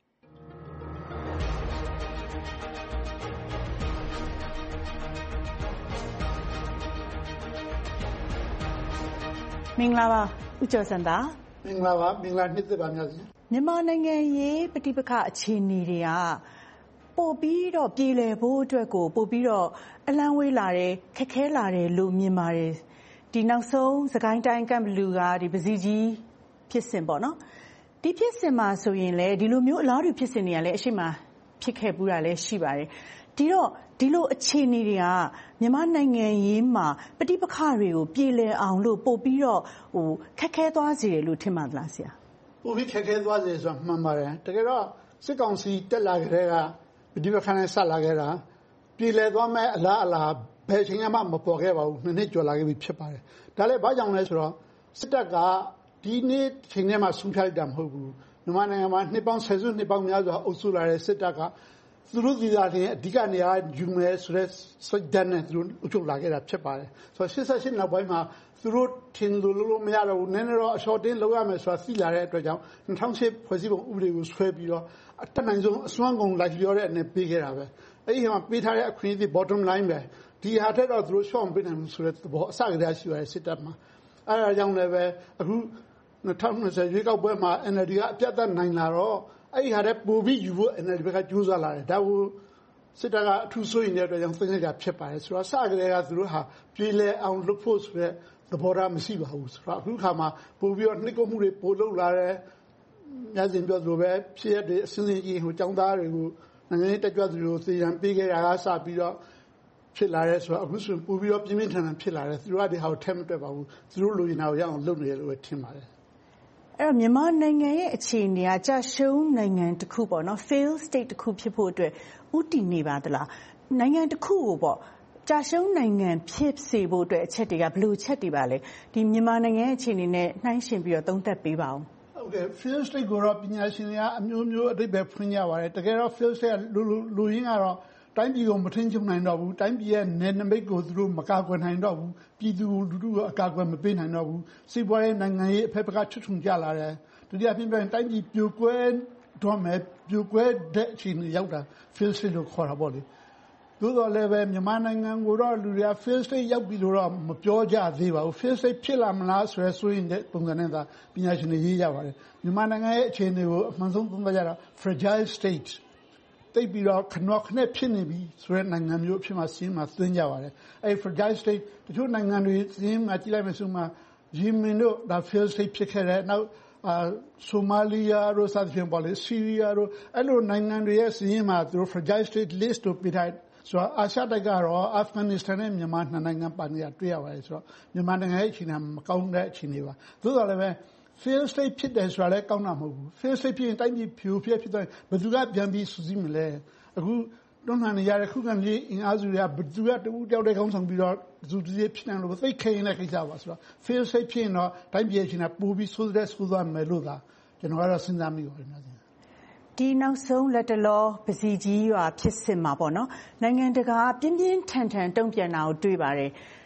မင်္ဂလာပါဦးကျော်စံသာမင်္ဂလာပါမင်္ဂလာနှစ်သက်ပါများစေမြန်မာနိုင်ငံရေးပဋိပက္ခအခြေအနေတွေကပို့ပြီးတော့ပြည်လည်ဖို့အတွက်ကိုပို့ပြီးတော့အလန့်ဝေးလာတယ်ခက်ခဲလာတယ်လို့မြင်ပါတယ်ဒီနောက်ဆုံးစကိုင်းတိုင်းကမ်ဘလူကဒီပစီကြီးဖြစ်စဉ်ပေါ့နော်ဒီဖြစ်စဉ်မှာဆိုရင်လေဒီလိုမျိုးအလားတူဖြစ်စဉ်တွေကလည်းအရှိမဖြစ်ခဲ့ပူးတာလည်းရှိပါတယ်ဒီတော့ဒီလိုအခြေအနေတွေကမြန်မာနိုင်ငံရေးမှာပဋိပက္ခတွေကိုပြည်လည်အောင်လို့ပို့ပြီးတော့ဟိုခက်ခဲသွားစေတယ်လို့ထင်ပါသလားဆရာပို့ပြီးခက်ခဲသွားစေဆိုတာမှန်ပါတယ်တကယ်တော့စစ်ကောင်စီတက်လာကြတဲ့ကပဋိပက္ခနဲ့ဆက်လာခဲ့တာပြည်လည်သွားမဲ့အလားအလားဘယ်ချိန်မှမပေါ်ခဲ့ပါဘူးနှစ်နှစ်ကျော်လာခဲ့ပြီဖြစ်ပါတယ်ဒါလည်းဘာကြောင့်လဲဆိုတော့စစ်တပ်ကဒီနေ့ချိန်ထဲမှာဆူဖြတ်လိုက်တာမဟုတ်ဘူးမြန်မာနိုင်ငံမှာနှစ်ပေါင်းဆယ်စုနှစ်ပေါင်းများစွာအုပ်စိုးလာတဲ့စစ်တပ်ကသူတို့ဒီသားတွေအဓိကနေရာယူမယ်ဆိုတဲ့စိတ်ဓာတ်နဲ့သူတို့အုပ်ချုပ်လာခဲ့တာဖြစ်ပါတယ်ဆိုတော့ရှစ်ဆယ့်ရှစ်နောက်ပိုင်းမှာသူတို့ထင်လို့လို့မရတော့ဘူးနည်းနည်းတော့အလျှော့တင်းလုပ်ရမယ်ဆိုတာသိလာတဲ့အတွက်ကြောင့်၂၀၀၈ဖွဲ့စည်းပုံဥပဒေကိုဆွဲပြီးတော့အတတ်နိုင်ဆုံးအစွမ်းကုန်လိုက်လျောတဲ့အနေပေးခဲ့တာပဲအဲ့ဒီမှာပေးထားတဲ့အခွင့်အရေး bottom line ပဲဒီဟာထက်တော့သူတို့ရှော့မပေးနိုင်ဘူးဆိုတဲ့သဘောအစကတည်းကရှိပါတယ်စစ်တပ်မှာအဲ့ဒါကြောင့်လည်းပဲအခု၂၀၂၀ရွေးကောက်ပွဲမှာ N L D ကအပြတ်သက်နိုင်လာတော့အဲ့ဒီဟာတဲ့ပိုပြီးယူဖို့ N L D ဘက်ကကြိုးစားလာတယ်ဒါကိုစစ်တပ်ကအထူးဆိုရင်တဲ့အတွက်ကြောင့်သိနေတာဖြစ်ပါတယ်ဆိုတော့အစကတည်းကသူတို့ဟာပြည်လဲအောင်လုပ်ဖို့ဆိုတဲ့သဘောထားမရှိပါဘူးဆိုတော့အခုခါမှာပိုပြီးတော့နှိမ့်ကွမှုတွေပိုလုပ်လာတယ်ညစဉ်ပြောသလိုပဲဖြစ်ရတဲ့အစင်းစင်းကြီးဟိုចောင်းသားတွေကိုနိုင်ငံရေးတက်ကြွသူတွေကိုသေရန်ပေးခဲ့တာကစပြီးတော့ဖြစ်လာတယ်ဆိုတော့အခုဆိုပိုပြီးတော့ပြင်းပြင်းထန်ထန်ဖြစ်လာတယ်သူတို့ကဒီဟာကိုထက်မတွက်ပါဘူးသူတို့လိုချင်တာကိုရအောင်လုပ်နေတယ်လို့ပဲထင်ပါတယ်အဲ့တော့မြန်မာနိုင်ငံရဲ့အခြေအနေကကြာရှုံးနိုင်ငံတစ်ခုပေါ့နော် fail state တစ်ခုဖြစ်ဖို့အတွက်ဥတည်နေပါသလားနိုင်ငံတစ်ခုကိုပေါ့ကြာရှုံးနိုင်ငံဖြစ်စေဖို့အတွက်အချက်တွေကဘယ်လိုချက်တွေပါလဲဒီမြန်မာနိုင်ငံရဲ့အခြေအနေနဲ့နှိုင်းယှဉ်ပြီးတော့သုံးသပ်ပေးပါဦးဟုတ်ကဲ့ fail state ကိုတော့ပညာရှင်တွေကအမျိုးမျိုးအဓိပ္ပာယ်ဖွင့်ကြပါတယ်တကယ်တော့ fail state ကလူလူရင်းကတော့တိုင်းပြည်ကိုမထင်ချုပ်နိုင်တော့ဘူးတိုင်းပြည်ရဲ့နယ်နိမိတ်ကိုသူတို့မကာကွယ်နိုင်တော့ဘူးပြည်သူလူထုကိုအကာအကွယ်မပေးနိုင်တော့ဘူးစီးပွားရေးနိုင်ငံရေးအဖက်ဖက်ကချွတ်ချုံကြလာတယ်ဒုတိယပြင်ပြန်တိုင်းပြည်ပြိုကွဲတော့မယ်ပြိုကွဲတဲ့အခြေအနေရောက်တာ fail state လို့ခေါ်တာပေါ့လေသို့တော်လည်းပဲမြန်မာနိုင်ငံကိုတော့လူတွေက fail state ရောက်ပြီလို့တော့မပြောကြသေးပါဘူး fail state ဖြစ်လာမလားဆိုရယ်ဆိုရင်တဲ့ပုံစံနဲ့သာပညာရှင်တွေရေးကြပါတယ်မြန်မာနိုင်ငံရဲ့အခြေအနေကိုအမှန်ဆုံးသုံးသပ်ကြတာ fragile stateတိတ်ပြီးတော့ခနော့ခနဲ့ဖြစ်နေပြီဆိုတဲ့နိုင်ငံမျိုးအဖြစ်မှစီးမှာသွင်းကြပါတယ်အဲ့ fragile state တချို့နိုင်ငံတွေစီးမှာကြည့်လိုက်မယ်ဆိုမှယီမင်တို့ဒါ fail state ဖြစ်ခဲ့တယ်နောက်အာဆိုမာလီယာတို့စသဖြင့်ပေါ့လေဆီးရီးယားတို့အဲ့လိုနိုင်ငံတွေရဲ့စီးမှာသူတို့ fragile state list တို့ပြထားဆိုတော့အာရှတိုက်ကတော့အာဖဂန်နစ္စတန်နဲ့မြန်မာနှစ်နိုင်ငံပါနေတာတွေ့ရပါတယ်ဆိုတော့မြန်မာနိုင်ငံရဲ့အခြေအနေမကောင်းတဲ့အခြေအနေပါသို့တော်လည်းပဲfail state ဖြစ်တယ်ဆိုတာလည်းကောင်းတာမဟုတ်ဘူး fail state ဖြစ်ရင်တိုင်းပြည်ဖြိုဖျက်ဖြစ်သွားရင်ဘယ်သူကပြန်ပြီးစူးစီးမလဲအခုတွန်းလှန်နေရတဲ့ခုခံရေးအင်အားစုတွေကဘယ်သူကတူတယောက်တည်းကောင်းဆောင်ပြီးတော့သူတည်းဖြစ်နေလို့သိခဲရင်လည်းကိစ္စပါဆိုတော့ fail state ဖြစ်ရင်တော့တိုင်းပြည်အခြေအနေပိုပြီးဆိုးတဲ့ဆိုးသွားမယ်လို့သာကျွန်တော်ကတော့စဉ်းစားမိပါတယ်များတယ်ဒီနောက်ဆုံးလက်တလောပစီကြီးရွာဖြစ်စစ်မှာပေါ့နော်နိုင်ငံတကာပြင်းပြင်းထန်ထန်တုံ့ပြန်တာကိုတွေ့ပါတယ်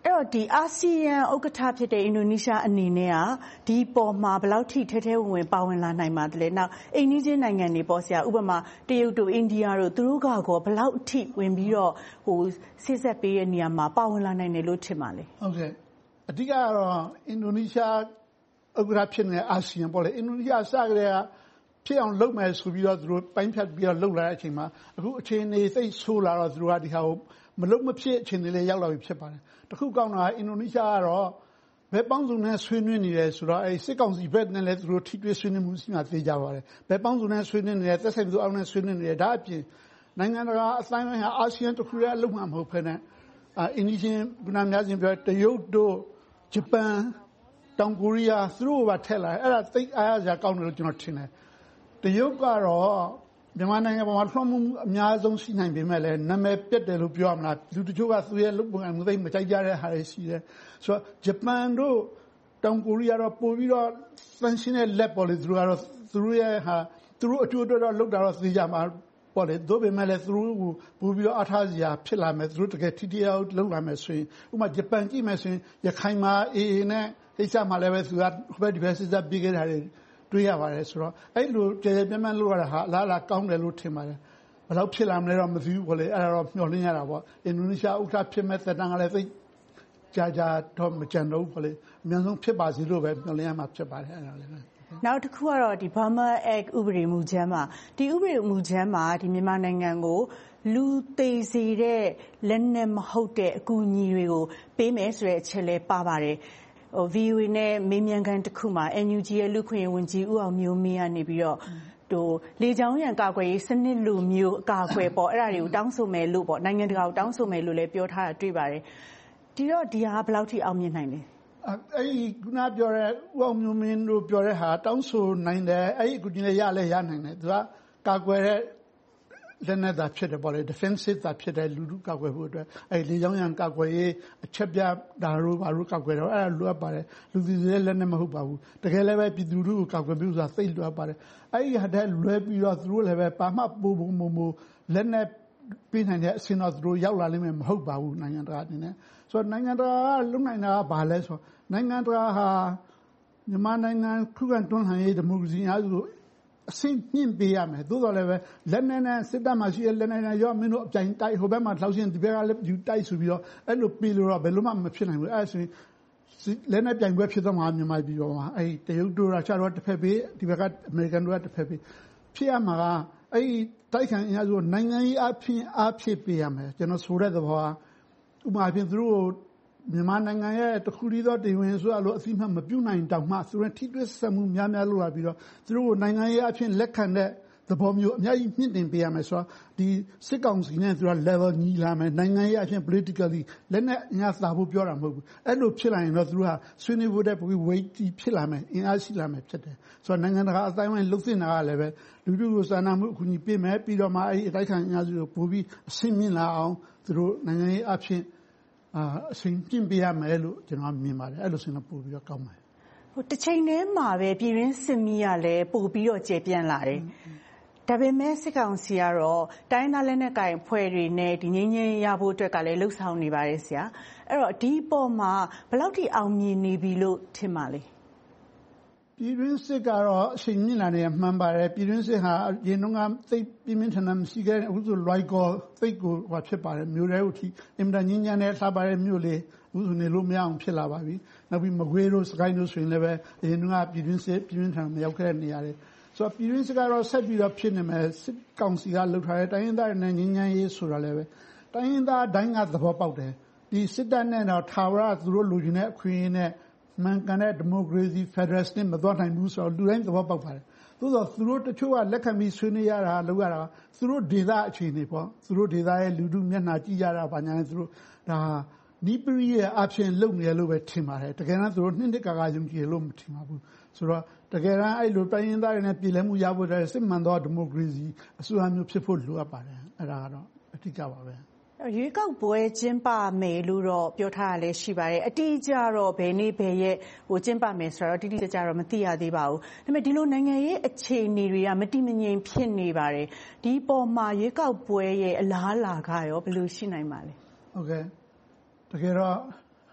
အဲ့တော့ဒီအာဆီယံဥက္ကဋ္ဌဖြစ်တဲ့အင်ဒိုနီးရှားအနေနဲ့ကဒီပေါ်မှာဘယ်လောက်ထိထဲထဲဝင်ဝင်ပါဝင်လာနိုင်ပါသလဲနောက်အိမ်နီးချင်းနိုင်ငံတွေပေါ့ဆရာဥပမာတရုတ်တို့အိန္ဒိယတို့သူတို့ကကောဘယ်လောက်အထိဝင်ပြီးတော့ဟိုစစ်ဆက်ပေးတဲ့နေရာမှာပါဝင်လာနိုင်တယ်လို့ထင်ပါလဲဟုတ်ကဲ့အဓိကကတော့အင်ဒိုနီးရှားဥက္ကဋ္ဌဖြစ်နေတဲ့အာဆီယံပေါ့လေအင်ဒိုနီးရှားစကြတဲ့ဖြစ်အောင်လုပ်မယ်ဆိုပြီးတော့သူတို့ပိုင်းဖြတ်ပြီးတော့လုပ်လာတဲ့အချိန်မှာအခုအခြေအနေသိဆိုးလာတော့သူတို့ကဒီဟာကိုမလုပ်မဖြစ်အခြေအနေလေးရောက်လာပြီဖြစ်ပါတယ်တခုကောင်းတာအင်ဒိုနီးရှားကတော့ဘယ်ပေါင်းစုံနဲ့ဆွေးနွေးနေတယ်ဆိုတော့အဲစစ်ကောင်စီဘက်နဲ့လည်းသူတို့ထိတွေ့ဆွေးနွေးမှုရှိမှသိကြပါတယ်ဘယ်ပေါင်းစုံနဲ့ဆွေးနွေးနေတယ်သက်ဆိုင်သူအောက်နဲ့ဆွေးနွေးနေတယ်ဒါအပြင်နိုင်ငံတကာအတိုင်းအဝိုင်းဟာအာဆီယံတခုရဲ့အလုပ်မှမဟုတ်ဘဲနဲ့အင်းကြီးကနာများချင်းပြောတရုတ်တို့ဂျပန်တောင်ကိုရီးယားသူတို့ကထက်လာတယ်အဲ့ဒါသိအားရစရာကောင်းတယ်လို့ကျွန်တော်ထင်တယ်တရုတ်ကတော့မြန်မာနိုင်ငံပေါ်မှာထွန်းမှုအများဆုံးရှိနိုင်ပေမဲ့လည်းနာမည်ပြတ်တယ်လို့ပြောရမလားလူတချို့ကသူရဲ့လုပ်ပုံအမှုသိမကြိုက်ကြတဲ့ဟာတွေရှိတယ်ဆိုတော့ဂျပန်တို့တောင်ကိုရီးယားတော့ပို့ပြီးတော့သန့်ရှင်းတဲ့လက်ပေါ်လေသူတို့ကတော့သူတို့ရဲ့ဟာသူတို့အကျိုးအတွက်တော့လုပ်တာတော့သိကြမှာပေါ်လေတို့ပေမဲ့လည်းသူတို့ကိုပို့ပြီးတော့အထားစရာဖြစ်လာမယ်သူတို့တကယ်ထိထိရောက်လုပ်လာမယ်ဆိုရင်ဥပမာဂျပန်ကြည့်မယ်ဆိုရင်ရခိုင်မှာအေအေနဲ့အိဆာမှာလည်းပဲသူကဟိုဘက်ဒီဘက်စစ်တပ်ပြီးခဲ့တာတွေတွေ့ရပါတယ်ဆိုတော့အဲ့လိုကြည်ကြပြန့်ပြန့်လုပ်ရတာဟာအလားအလာကောင်းတယ်လို့ထင်ပါတယ်ဘယ်တော့ဖြစ်လာမလဲတော့မသိဘူးပေါ့လေအဲ့ဒါတော့မျှော်လင့်ရတာပေါ့အင်ဒိုနီးရှားဥက္ကဋ္ဌဖြစ်မဲ့သက်တမ်းကလည်းသိကြာကြာတော့မကြံတော့ဘူးပေါ့လေအများဆုံးဖြစ်ပါစေလို့ပဲမျှော်လင့်ရမှာဖြစ်ပါတယ်အဲ့ဒါလည်းနောက်တစ်ခုကတော့ဒီ Burma Act ဥပဒေမူကြမ်းမှာဒီဥပဒေမူကြမ်းမှာဒီမြန်မာနိုင်ငံကိုလူသေးစေတဲ့လက်နက်မဟုတ်တဲ့အကူအညီတွေကိုပေးမယ်ဆိုတဲ့အချက်လဲပါပါတယ်ဟို V O A နဲ့မေးမြန်းခန်းတစ်ခုမှာ N U G ရဲ့လူခွင့်ဝန်ကြီးဦးအောင်မျိုးမင်းကနေပြီးတော့ဟိုလေကြောင်းရန်ကာကွယ်ရေးစနစ်လိုမျိုးအကာအကွယ်ပေါ့အဲ့ဒါတွေကိုတောင်းဆိုမယ်လို့ပေါ့နိုင်ငံတကာကိုတောင်းဆိုမယ်လို့လည်းပြောထားတာတွေ့ပါတယ်ဒီတော့ဒီဟာဘယ်လောက်ထိအောင်မြင်နိုင်လဲအဲ့ဒီခုနပြောတဲ့ဦးအောင်မျိုးမင်းတို့ပြောတဲ့ဟာတောင်းဆိုနိုင်တယ်အဲ့ဒီအခုကျလည်းရလဲရနိုင်တယ်သူကကာကွယ်တဲ့လက်နက်သာဖြစ်တယ်ပေါ့လေ defensive သာဖြစ်တယ်လူလူကာကွယ်ဖို့အတွက်အဲ့ဒီလေကြောင်းရန်ကာကွယ်ရေးအချက်ပြဒါတို့ဘာလို့ကာကွယ်တော့အဲ့ဒါလိုအပ်ပါတယ်လူသူတွေလက်နက်မဟုတ်ပါဘူးတကယ်လည်းပဲပြည်သူလူကိုကာကွယ်ပြီးဆိုတာသိလိုအပ်ပါတယ်အဲ့ဒီဟာတဲ့လွဲပြီးတော့သူတို့လည်းပဲပါမပို့ဖို့မမို့လက်နက်ပေးနိုင်တဲ့အဆင့်တော့သူတို့ရောက်လာလိမ့်မယ်မဟုတ်ပါဘူးနိုင်ငံတကာအနေနဲ့ဆိုတော့နိုင်ငံတကာကလုံနိုင်တာကဘာလဲဆိုတော့နိုင်ငံတကာဟာမြန်မာနိုင်ငံခုခံတွန်းလှန်ရေးဒီမိုကရေစီအားစုအဆင့်မြင့်ပေးရမယ်သို့တော်လည်းပဲလက်နက်နဲ့စစ်တပ်မှာရှိတဲ့လက်နက်နဲ့ရောမင်းတို့အပြိုင်တိုက်ဟိုဘက်မှာလှောက်ရှင်ဒီဘက်ကလည်းယူတိုက်ဆိုပြီးတော့အဲ့လိုပြီးလို့တော့ဘယ်လိုမှမဖြစ်နိုင်ဘူးအဲ့ဒါဆိုရင်လက်နက်ပြိုင်ပွဲဖြစ်တော့မှာမြန်မာပြည်ပေါ်မှာအဲ့တရုတ်တို့ရုရှားတို့တစ်ဖက်ပေးဒီဘက်ကအမေရိကန်တို့ကတစ်ဖက်ပေးဖြစ်ရမှာကအဲ့တိုက်ခိုင်အင်အားစုနိုင်ငံရေးအဖြစ်အဖြစ်ပေးရမယ်ကျွန်တော်ဆိုတဲ့သဘောကဥပမာဖြင့်သူတို့မြန်မာနိုင်ငံရဲ့တခုတည်းသောတင်ဝင်ဆိုတာလို့အသိမှမပြုနိုင်တောင်မှသူတို့ထိတွေ့ဆက်မှုများများလုပ်လာပြီးတော့သူတို့ကိုနိုင်ငံရေးအဖြစ်လက်ခံတဲ့သဘောမျိုးအများကြီးမြင့်တင်ပေးရမယ်ဆိုတော့ဒီစစ်ကောင်စီနဲ့သူက level ညီလာမယ်နိုင်ငံရေးအဖြစ် politically လက်နဲ့ညသာဖို့ပြောတာမဟုတ်ဘူးအဲ့လိုဖြစ်လာရင်တော့သူတို့ကဆွေးနွေးဖို့တဲ့ပြီး weight ဖြစ်လာမယ်အင်အားရှိလာမယ်ဖြစ်တယ်ဆိုတော့နိုင်ငံတကာအတိုင်းအဝိုင်းလှုပ်သင့်တာကလည်းပဲလူလူကိုစာနာမှုအကူအညီပေးမယ်ပြီးတော့မှအဲ့ဒီအတိုက်ခံအင်အားစုကိုပို့ပြီးအဆင့်မြင့်လာအောင်သူတို့နိုင်ငံရေးအဖြစ်အာအစဉ်ပြင့်ပြရမယ်လို့ကျွန်တော်မြင်ပါတယ်အဲ့လိုဆိုရင်ပို့ပြီးတော့ကောင်းပါတယ်ဟိုတစ်ချိန်တည်းမှာပဲပြည်ရင်းစစ်မီးကလည်းပို့ပြီးတော့ကျေပြန့်လာတယ်ဒါပေမဲ့စစ်ကောင်စီကတော့တိုင်းသားလက်နက်ကိုင်ဖွဲ့တွေနဲ့ဒီငင်းငင်းရဖို့အတွက်ကလည်းလှုပ်ဆောင်နေပါတယ်ဆရာအဲ့တော့ဒီပေါ်မှာဘယ်လောက်ထိအောင်မြင်နေပြီလို့ထင်ပါလဲပြည်တွင်းစစ်ကတော့အချိန်မြင့်လာနေမှန်ပါတယ်ပြည်တွင်းစစ်ဟာရင်တော့ကသိပြင်းပြင်းထန်ထန်မရှိခဲ့အခုဆိုလွိုက်ကောသိကိုဟောဖြစ်ပါတယ်မြို့ထဲကိုထိအင်မတန်ညဉ့်ညံ့တဲ့ထားပါတယ်မြို့လေးအခုဆိုနေလို့မရအောင်ဖြစ်လာပါပြီနောက်ပြီးမကွေးတို့စကိုင်းတို့ဆိုရင်လည်းပဲရင်တော့ကပြည်တွင်းစစ်ပြည်တွင်းထန်မရောက်ခဲ့တဲ့နေရာတွေဆိုတော့ပြည်တွင်းစစ်ကတော့ဆက်ပြီးတော့ဖြစ်နေမယ်စစ်ကောင်စီကလှုပ်ထားတဲ့တိုင်းရင်းသားတွေနဲ့ညဉ့်ညံ့ရေးဆိုတာလည်းပဲတိုင်းရင်းသားတိုင်းကသဘောပေါက်တယ်ဒီစစ်တပ်နဲ့တော့ထာဝရသူတို့လူချင်းတဲ့အခွင့်အရေးနဲ့မှန်ကန်တဲ့ဒီမိုကရေစီဖက်ဒရယ်စနစ်မသွားနိုင်ဘူးဆိုတော့လူတိုင်းသဘောပေါက်ပါတယ်သို့သောသူတို့တချို့ကလက်ခံပြီးဆွေးနွေးရတာလောက်ရတာသူတို့ဒေသအခြေအနေပေါ့သူတို့ဒေသရဲ့လူထုမျက်နှာကြည့်ရတာဘာညာလဲသူတို့ဒါနီးပရိရဲ့အဖြစ်လုံနေလို့ပဲထင်ပါတယ်တကယ်တော့သူတို့နှစ်နှစ်ကာကာယုံကြည်လို့မထင်ပါဘူးဆိုတော့တကယ်တော့အဲ့လိုတိုင်းရင်းသားတွေနဲ့ပြည်လဲမှုရဖို့တဲ့စစ်မှန်သောဒီမိုကရေစီအစိုးရမျိုးဖြစ်ဖို့လိုအပ်ပါတယ်အဲ့ဒါကတော့အထူးကြပါပဲရွေးကောက်ပွဲကျင်းပမယ်လို့တော့ပြောထားရလဲရှိပါတယ်အတိအကျတော့ဘယ်နေ့ဘယ်ရက်ဟိုကျင်းပမယ်ဆိုတော့တိတိကျကျတော့မသိရသေးပါဘူးဒါပေမဲ့ဒီလိုနိုင်ငံရေးအခြေအနေတွေကမတိမငြိမ်ဖြစ်နေပါတယ်ဒီပေါ်မှာရွေးကောက်ပွဲရဲ့အလားအလာကရောဘယ်လိုရှိနိုင်ပါလဲဟုတ်ကဲ့တကယ်တော့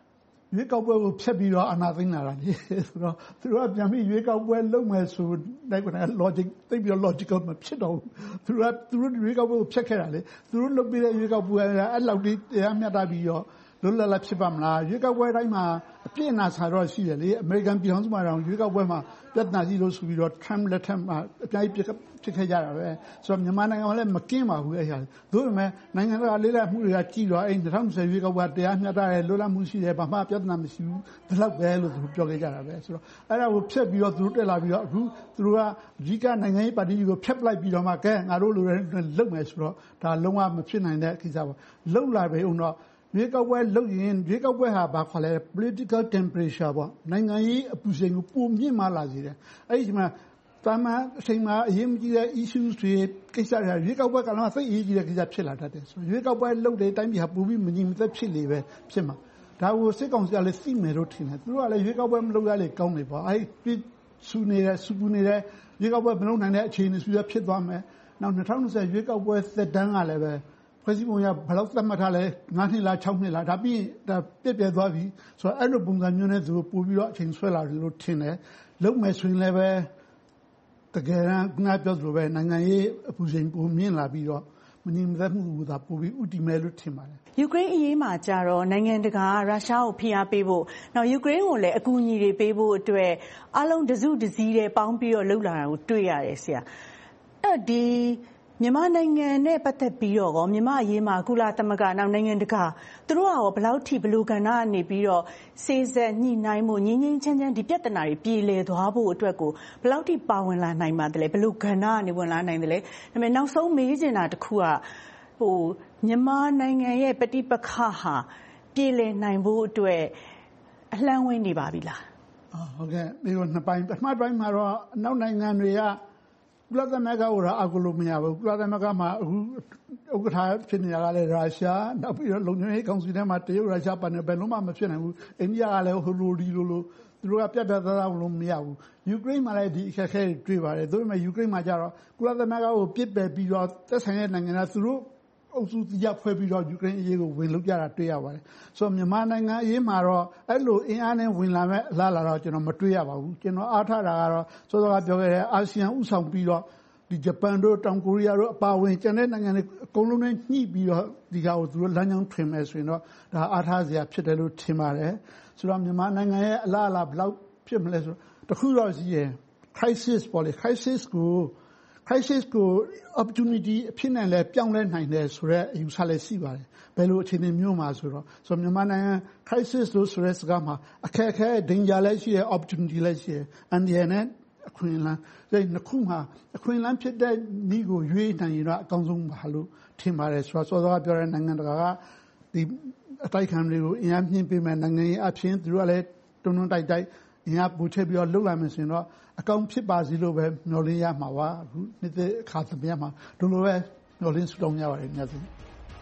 ရွေးကောက်ပွဲကိုဖျက်ပြီးတော့အာဏာသိမ်းလာတာလေဆိုတော့သူတို့ကပြန်ပြီးရွေးကောက်ပွဲလုပ်မယ်ဆိုတဲ့က logic သိပြီးတော့ logical မဖြစ်တော့ဘူးသူတို့ကသူတို့ရွေးကောက်ပွဲကိုဖျက်ခဲ့တာလေသူတို့လုပ်ပြီးတဲ့ရွေးကောက်ပွဲကအဲ့လောက်ဒီတရားမျှတပြီးတော့လွတ်လပ်လပ်ဖြစ်ပါမလားရွေးကောက်ပွဲတိုင်းမှာအပြည့်အနာဆာတော့ရှိတယ်လေအမေရိကန်ပြည်ထောင်စုမှာတော့ရွေးကောက်ပွဲမှာပြဿနာရှိလို့ဆိုပြီးတော့ Trump လက်ထက်မှာအပြိုင်ဖြစ်ခဲ့ကြတာပဲဆိုတော့မြန်မာနိုင်ငံကလည်းမကင်းပါဘူးအဲ့ဟာသို့ပေမဲ့နိုင်ငံတကာလေးလာမှုတွေကကြည့်တော့အဲ့၂၀၂၀ရွေးကောက်ပွဲတရားမျှတတယ်လွတ်လပ်မှုရှိတယ်ဘာမှပြဿနာမရှိဘူးဒီလောက်ပဲလို့သူပြောခဲ့ကြတာပဲဆိုတော့အဲ့ဒါကိုဖျက်ပြီးတော့သူတို့တက်လာပြီးတော့အခုသူတို့ကအကြီးကနိုင်ငံရေးပါတီကိုဖျက်ပလိုက်ပြီးတော့မှကဲငါတို့လူတွေလုံမယ်ဆိုတော့ဒါလုံးဝမဖြစ်နိုင်တဲ့ကိစ္စပါလုံလာပဲအောင်တော့ရွေးကောက်ပွဲလုပ်ရင်ရွေးကောက်ပွဲဟာဘာခေါ်လဲ political temperature ပေါ့နိုင်ငံရေးအပူချိန်ကိုပုံမြင့်မှလာစေတယ်အဲ့ဒီမှာတာမန်အချိန်မှာအရေးကြီးတဲ့ issues တွေကိစ္စတွေရွေးကောက်ပွဲကလည်းသိအရေးကြီးတဲ့ကိစ္စဖြစ်လာတတ်တယ်ဆိုရွေးကောက်ပွဲလုပ်တဲ့အတိုင်းပြည်ဟာပူပြီးမညီမသက်ဖြစ်လေပဲဖြစ်မှာဒါကိုစစ်ကောင်စီကလည်းသိမယ်လို့ထင်တယ်သူတို့ကလည်းရွေးကောက်ပွဲမလုပ်ရလေကောင်းတယ်ပေါ့အဲ့ဒီစူနေတဲ့စူပူနေတဲ့ရွေးကောက်ပွဲမလုပ်နိုင်တဲ့အခြေအနေဆိုရဖြစ်သွားမယ်နောက်၂၀၂၀ရွေးကောက်ပွဲသက်တမ်းကလည်းပဲဖွဲ့စည်းပုံရဘယ်လောက်သတ်မှတ်ထားလဲ၅နှစ်လား၆နှစ်လားဒါပြီးဒါပြည့်ပြည့်သွားပြီဆိုတော့အဲ့လိုပုံစံမျိုးနဲ့သူပို့ပြီးတော့အချိန်ဆွဲလာတယ်လို့ထင်တယ်လုံမယ်ဆိုရင်လည်းပဲတကယ်တမ်းငါပြောသလိုပဲနိုင်ငံရေးအပူချိန်ပုံမြင့်လာပြီးတော့မငြိမ်သက်မှုကပို့ပြီးဥတီမဲလို့ထင်ပါတယ်ယူကရိန်းအရေးမှာကြတော့နိုင်ငံတကာရုရှားကိုဖိအားပေးဖို့နောက်ယူကရိန်းကိုလည်းအကူအညီတွေပေးဖို့အတွက်အလုံးတစုတစည်းတွေပေါင်းပြီးတော့လှုပ်လာတာကိုတွေ့ရတယ်ဆရာအဲ့ဒီမြန်မာနိုင်ငံနဲ့ပတ်သက်ပြီးတော့ကောမြန်မာအရေးမှာကုလသမဂ္ဂနောက်နိုင်ငံတကာသူတို့ကရောဘယ်လောက်ထိဘလို့ကဏ္ဍကနေပြီးတော့စေဆက်ညှိနှိုင်းမှုငြင်းငြင်းချမ်းချမ်းဒီပြဿနာတွေပြေလည်သွားဖို့အတွက်ကိုဘယ်လောက်ထိပါဝင်လာနိုင်ပါသလဲဘလို့ကဏ္ဍကနေဝင်လာနိုင်တယ်လဲဒါပေမဲ့နောက်ဆုံးမေးချင်တာတစ်ခုကဟိုမြန်မာနိုင်ငံရဲ့ပဋိပက္ခဟာပြေလည်နိုင်ဖို့အတွက်အလှမ်းဝင်းနေပါပြီလားဟုတ်ကဲ့ဒီလိုနှစ်ပိုင်းပထမပိုင်းမှာတော့အနောက်နိုင်ငံတွေကကုလသမဂ္ဂကိုတော့အကူလို့မရဘူးကုလသမဂ္ဂမှာအခုဥက္ကဋ္ဌဖြစ်နေတာကလည်းရုရှားနောက်ပြီးတော့လုံခြုံရေးကောင်စီထဲမှာတရုတ်ရုရှားပါတယ်ဘယ်လုံးမှမဖြစ်နိုင်ဘူးအိန္ဒိယကလည်းဟိုလိုဒီလိုလိုသူတို့ကပြတ်ပြတ်သားသားလို့မရဘူးယူကရိန်းမှာလည်းဒီအခက်အခဲတွေတွေ့ပါတယ်ဒါပေမဲ့ယူကရိန်းမှာကျတော့ကုလသမဂ္ဂကိုပြစ်ပယ်ပြီးတော့သက်ဆိုင်တဲ့နိုင်ငံကသူတို့အုပ်စုတရားဖွဲ့ပြီးတော့ယူကရိန်းအရေးကိုဝင်လုပ်ကြတာတွေ့ရပါတယ်ဆိုတော့မြန်မာနိုင်ငံအရေးမှာတော့အဲ့လိုအင်အားနဲ့ဝင်လာမဲ့အလားလာတော့ကျွန်တော်မတွေ့ရပါဘူးကျွန်တော်အားထားတာကတော့စောစောကပြောခဲ့တဲ့အာဆီယံဥဆောင်ပြီးတော့ဒီဂျပန်တို့တောင်ကိုရီးယားတို့အပါအဝင်ကျန်တဲ့နိုင်ငံတွေအကုန်လုံးနဲ့ညှိပြီးတော့ဒီကောင်ကိုသူတို့လမ်းကြောင်းထွင်မယ်ဆိုရင်တော့ဒါအားထားစရာဖြစ်တယ်လို့ထင်ပါတယ်ဆိုတော့မြန်မာနိုင်ငံရဲ့အလားအလာဘယ်လောက်ဖြစ်မလဲဆိုတော့တခုတော့ရှိရင် crisis ပေါ့လေ crisis ကို crisis ကို opportunity အဖြစ်နဲ့လည်းပြောင်းလဲနိုင်တယ်ဆိုတော့အယူဆလည်းရှိပါတယ်ဘယ်လိုအခြေအနေမျိုးမှာဆိုတော့ဆိုတော့မြန်မာနိုင်ငံ crisis လို့ဆိုတဲ့စကားမှာအခက်အခဲ danger လည်းရှိတယ် opportunity လည်းရှိတယ်အန်ဒီယန်နဲ့အခွင့်အလမ်းဒီနှစ်ခုမှာအခွင့်အလမ်းဖြစ်တဲ့နည်းကိုရွေးနိုင်ရင်တော့အကောင်းဆုံးပါလို့ထင်ပါတယ်ဆိုတော့စောစောကပြောတဲ့နိုင်ငံတကာကဒီအတိုက်ခံတွေကိုအင်အားမြင့်ပေးမယ်နိုင်ငံရေးအဖြစ်သူတို့ကလည်းတွန်းတွန်းတိုက်တိုက်အင်အားပူချက်ပြီးတော့လှုပ်လာမယ်ဆိုရင်တော့အကောင်းဖြစ်ပါစီလို့ပဲမျှော်လင့်ရမှာပါအခုနေ့တဲ့အခါသမယမှာဒီလိုပဲမျှော်လင့်ဆုတောင်းရပါတယ်များစု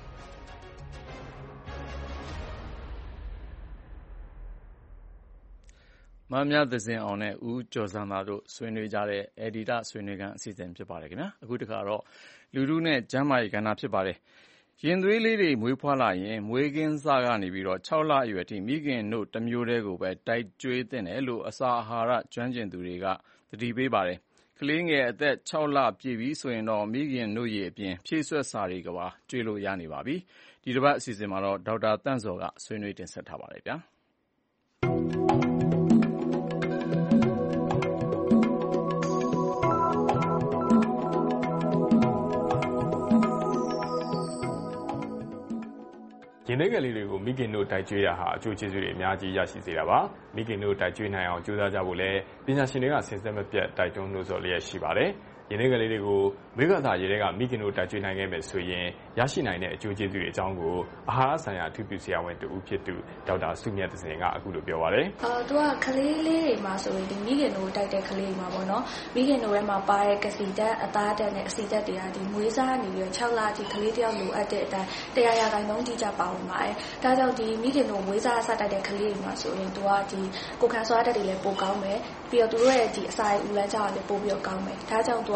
မမြသဇင်အောင်နဲ့ဦးကျော်စံသာတို့ဆွေးနွေးကြတဲ့ Edita ဆွေးနွေးခန်းအစီအစဉ်ဖြစ်ပါတယ်ခင်ဗျာအခုတခါတော့လူလူနဲ့ကျမ်းမာရေးကဏ္ဍဖြစ်ပါတယ်ရင်သွေးလေးတွေမွေးဖွားလာရင်မွေးကင်းစကနေပြီးတော့၆လအရွယ်ထိမိခင်တို့တစ်မျိုးတည်းကိုပဲတိုက်ကျွေးသင့်တယ်လို့အစာအာဟာရကျွမ်းကျင်သူတွေကသတိပေးပါတယ်ကလေးငယ်အသက်၆လပြည့်ပြီဆိုရင်တော့မိခင်တို့ရဲ့အပြင်ဖြည့်ဆွက်စာတွေကပါကျွေးလို့ရနေပါပြီဒီတစ်ပတ်အစီအစဉ်မှာတော့ဒေါက်တာတန့်စောကဆွေးနွေးတင်ဆက်ထားပါတယ်ဗျာရင်သွေးငယ်လေးတွေကိုမိခင်တို့တိုက်ကျွေးတာဟာအကျိုးကျေးဇူးတွေအများကြီးရရှိစေတာပါမိခင်တို့တိုက်ကျွေးနိုင်အောင်ကြိုးစားကြဖို့လည်းပညာရှင်တွေကဆင်ဆက်မပြတ်တိုက်တွန်းလို့ဆိုလျက်ရှိပါတယ်ရင်သွေးငယ်လေးတွေကိုမိခသာရေတွေကမိခင်တို့တိုက်ကျွေးနိုင်ခဲ့မယ်ဆိုရင်ရရှိနိုင်တဲ့အကျိုးကျေးဇူးတွေအကြောင်းကိုအာဟာရဆိုင်ရာအထူးပြုဆရာဝန်တူဦးဖြစ်သူဒေါက်တာစုမြတ်သဇင်ကအခုလိုပြောပါတယ်အော်သူကကလေးလေးတွေမှာဆိုရင်ဒီမိခင်တို့တိုက်တဲ့ကလေးတွေမှာပေါ့နော်မိခင်တို့ထဲမှာပါတဲ့ကစီတက်အသားတက်နဲ့အစီတက်တွေကဒီမွေးစားနေပြီး၆လအထိကလေးတယောက်လိုအပ်တဲ့အတိုင်းတရားရာခိုင်နှုန်းတိကျပါဝင်ပါတယ်ဒါကြောင့်ဒီမိခင်တို့မွေးစားအစတိုက်တဲ့ကလေးတွေမှာဆိုရင်သူကဒီကိုခံစွာတက်တွေလည်းပိုကောင်းမယ်ပြီးတော့သူတို့ရဲ့ဒီအစာရည်ဦးလန်းကြောင်းလည်းပိုပြီးတော့ကောင်းမယ်ဒါကြောင့်သူက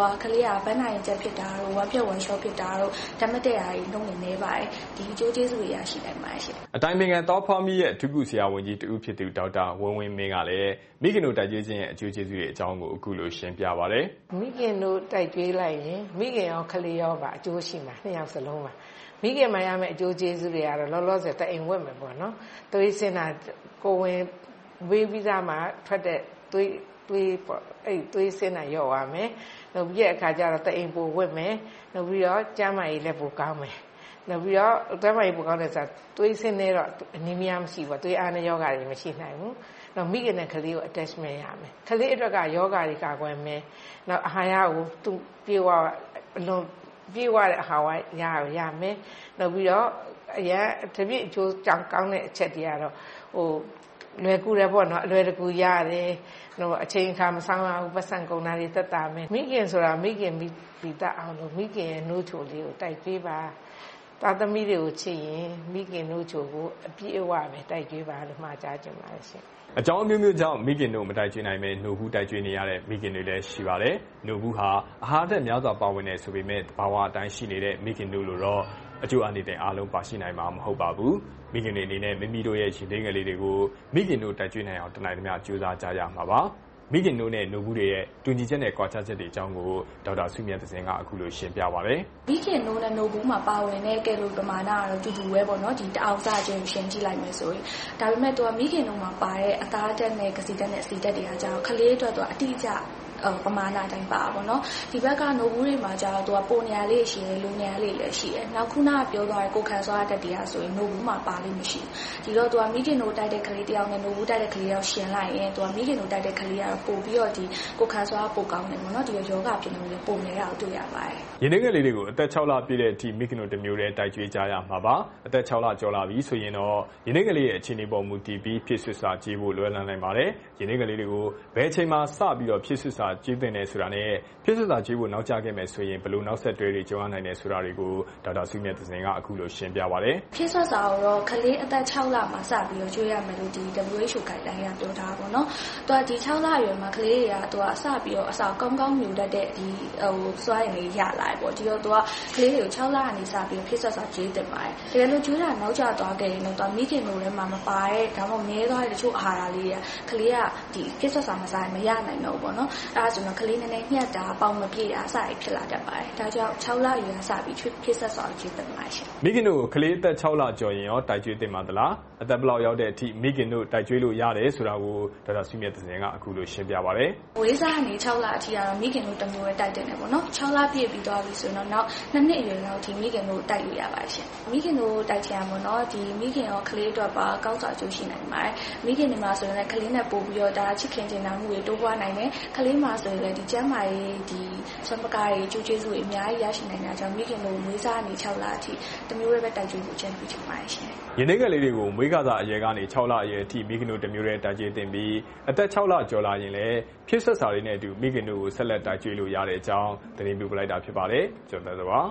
ကလေးကဘန်းနိုင်ချက်ဖြစ်တာတို့ဝမ်းပြက်ဝမ်းလျှောဖြစ်တာတို့ဓာတ်မတည့်တာတွေနှုံနေနေပါတယ်ဒီအကျိုးကျေးဇူးတွေရရှိနိုင်ပါတယ်ရှင်အတိုင်းပင်ခံသောဖော်မီရဲ့အထူးကုဆရာဝန်ကြီးတူဖြစ်သူဒေါက်တာဝင်းဝင်းမင်းကလည်းမိခင်တို့တိုက်ကျွေးခြင်းရဲ့အကျိုးကျေးဇူးတွေအကြောင်းကိုအခုလိုရှင်းပြပါတယ်မိခင်တို့တိုက်ကျွေးလိုက်ရင်မိခင်ရောကလေးရောပါအကျိုးရှိမှာနှစ်ယောက်စလုံးပါမိခင်မှရမယ့်အကျိုးကျေးဇူးတွေကတော့လောလောဆယ်တအိမ်ဝက်မယ်ပေါ့နော်သွေးစင်တာကိုဝင်ဝေးပြီးသားမှာထွက်တဲ့သွေးသွေးပေါ့အဲ့သွေးစင်တာရော့သွားမယ်နောက်ပြီးအခါကျတော့တအိမ်ပိုဝက်မယ်နောက်ပြီးတော့ကျန်းမာရေးလည်းပိုကောင်းမယ်နောက်ပြီးတော့ကျန်းမာရေးပိုကောင်းတဲ့ဆိုသွေးစင်နေတော့အနီးမီးယားမရှိဘူးသွေးအားနဲ့ယောဂတွေမရှိနိုင်ဘူးနောက်မိခင်နဲ့ကလေးကို attachment ရမယ်ကလေးအတွက်ကယောဂတွေကာကွယ်မယ်နောက်အာဟာရကိုသူပြေဝအလွန်ပြေဝတဲ့အာဟာရရရမယ်နောက်ပြီးတော့အရင်တပြည့်အကျိုးကြောင့်ကောင်းတဲ့အချက်တွေကတော့ဟိုလွယ်ကူတယ်ပေါ့နော်အလွယ်တကူရတယ်ဟိုအချိန်အခါမဆောင်ရဘူးပတ်စံကုန်တာတွေသက်သာမယ်မိခင်ဆိုတာမိခင်မိသားအောင်လို့မိခင်ရဲ့နှိုးချိုလေးကိုတိုက်ပေးပါသားသမီးတွေကိုချစ်ရင်မိခင်နှိုးချိုကိုအပြည့်အဝပဲတိုက်ပေးပါလို့မှာကြားချင်ပါတယ်ရှင်အကြောင်းအမျိုးမျိုးကြောင့်မိခင်တို့မတိုက်ကျွေးနိုင်မဲ့နှုတ်ဘူးတိုက်ကျွေးနေရတဲ့မိခင်တွေလည်းရှိပါတယ်နှုတ်ဘူးဟာအာဟာရတဲ့များစွာပါဝင်နေဆိုပေမဲ့ဘာဝအတိုင်းရှိနေတဲ့မိခင်တို့လိုတော့အကျိုးအနေနဲ့အားလုံးပါရှိနိုင်မှာမဟုတ်ပါဘူးမိခင်တွေအနေနဲ့မိမိတို့ရဲ့ရှင်သေးငယ်လေးတွေကိုမိခင်တို့တိုက်ကျွေးနိုင်အောင်တနိုင်သမျှကြိုးစားကြရမှာပါမိခင်တို့နဲ့နှုတ်ဘူးတွေရဲ့တူညီချက်နဲ့ကွာခြားချက်တွေအကြောင်းကိုဒေါက်တာစုမြတ်သဇင်ကအခုလိုရှင်းပြပါမယ်မိခင်တို့နဲ့နှုတ်ဘူးမှာပါဝင်တဲ့ကယ်လိုရီပမာဏကတော့တူတူပဲပေါ့နော်ဒီတအောင်စခြင်းရှင်းကြည့်လိုက်မယ်ဆိုရင်ဒါပေမဲ့သူကမိခင်တို့မှာပါတဲ့အသားဓာတ်နဲ့ကစီဓာတ်နဲ့အစီဓာတ်တွေကကြာတော့ခလေးအတွက်တော့အတိအကျပမာဏတိုင်းပါပါတော့ဒီဘက်ကနိုဘူးတွေမှာကျတော့သူကပုံညာလေးရှိတယ်လူညာလေးလည်းရှိတယ်နောက်ခုနကပြောသွားတဲ့ကိုခံစွာတက်တရားဆိုရင်နိုဘူးမှာပါလိမ့်မရှိဒီတော့သူကမိခင်တို့တိုက်တဲ့ကလေးတယောက်နဲ့နိုဘူးတိုက်တဲ့ကလေးတယောက်ရှင်လိုက်ရင်သူကမိခင်တို့တိုက်တဲ့ကလေးကတော့ပို့ပြီးတော့ဒီကိုခံစွာပို့ကောင်းတယ်ပေါ့နော်ဒီယောဂဖြစ်နေလို့ပုံနေတာကိုတွေ့ရပါတယ်ရင်းနှီးငယ်လေးတွေကိုအသက်၆လပြည့်တဲ့အထိမိခင်တို့တစ်မျိုးတည်းတိုက်ကျွေးကြရမှာပါအသက်၆လကျော်လာပြီဆိုရင်တော့ရင်းနှီးငယ်လေးရဲ့အခြေအနေပေါ်မူတည်ပြီးဖြစ်ဆွစာကြေးဖို့လွယ်လန်းနိုင်ပါတယ်ရင်းနှီးငယ်လေးတွေကိုဘယ်အချိန်မှစပြီးတော့ဖြစ်ဆွစာကြေးတင်နေဆိုတာနဲ့ဖြစ်ဆွစာကြေးဖို့နောက်ကျခဲ့မယ်ဆိုရင်ဘယ်လိုနောက်ဆက်တွဲတွေကြုံရနိုင်တယ်ဆိုတာတွေကိုဒေါက်တာစုမြတ်သဇင်ကအခုလိုရှင်းပြပါတယ်ဖြစ်ဆွစာကိုတော့ကလေးအသက်၆လမှာစပြီးတော့ကျွေးရမယ်လို့ဒီ W H O ကိုင်တိုင်းကပြောထားပါတော့။သူကဒီ၆လအရွယ်မှာကလေးတွေကသူကအစပြီးတော့အစာကောင်းကောင်းမြူတတ်တဲ့ဒီဟိုစွာရင်လေးရလာတယ်ပေါ့။ဒီတော့သူကကလေးတွေကို၆လကနေစပြီးဖြစ်ဆွစာကြေးတင်ပါတယ်။တကယ်လို့ကျွေးတာနောက်ကျသွားခဲ့ရင်တော့သူမိခင်တို့ထဲမှာမပါတဲ့ဒါမှမဟုတ်နည်းသွားတဲ့တချို့အာဟာရလေးတွေကကလေးကဒီဖြစ်ဆွစာမစားမရနိုင်တော့ဘူးပေါ့နော်။အဲဒါဆိုတော့ကလေးနည်းနည်းညှက်တာပေါင်မပြေတာအစအဖြစ်လာတတ်ပါတယ်။ဒါကြောင့်၆လအရွယ်စပြီးဖြစ်ဆွစာကြေးတင်ပါရှင်။မိခင်တို့ကလေးအသက်၆လကျော်ရင်ရောတိုက်ကျွေးတင်ပါသလား။အသက်ဘယ်လောက်ရောက်တဲ့အထိမိခင်တို့တိုက်ကျွေးလို့ရတယ်ဆိုတာကိုဒေါက်တာစုမြတ်သဇင်ကအခုလိုရှင်းပြပါတယ်။ဝေးစားကနေ၆လအထိကတော့မိခင်တို့တစ်မျိုးပဲတိုက်တင်တယ်ပေါ့နော်။၆လပြည့်ပြီးသွားပြီဆိုတော့နောက်နှစ်နှစ်အရွယ်လောက်ထိမိခင်တို့တိုက်လို့ရပါတယ်ရှင်။မိခင်တို့တိုက်ချင်ရပေါ့နော်။ဒီမိခင်ရောကလေးအတွက်ပါကောင်းစွာအကျိုးရှိနိုင်ပါတယ်။မိခင်တွေမှာဆိုရင်လည်းကလေးနဲ့ပို့ပြီးတော့ဒါချစ်ခင်ချင်တာမှုတွေတိုးပွားနိုင်တယ်။ကလေးမှာဆိုရင်လည်းဒီကျန်းမာရေးဒီဆွမ်းပကားတွေကျိုးကျေးဇူးတွေအများကြီးရရှိနိုင်တာကြောင့်မိခင်တို့ဝေးစားနေ၆လအထိတစ်မျိုးပဲတိုက်ကျွေးဖို့ချင်ပြီးချင်ပါတယ်ရှင်။ရင်းနှီးငယ်လေးတွေကိုမွေးကစားအရွယ်ကနေ၆လအရွယ်အထိမိခင်တို့တစ်မျိုးတည်းတိုက်ကျွေးတင်ပြီးအသက်၆လကျော်လာရင်လည်းဖြစ်ဆက်စာလေးနဲ့အတူမိခင်တို့ကိုဆက်လက်တိုက်ကျွေးလို့ရတဲ့အကြောင်းသတင်းပြုလိုက်တာဖြစ်ပါတယ်။ကျွန်တော်တို့ပါ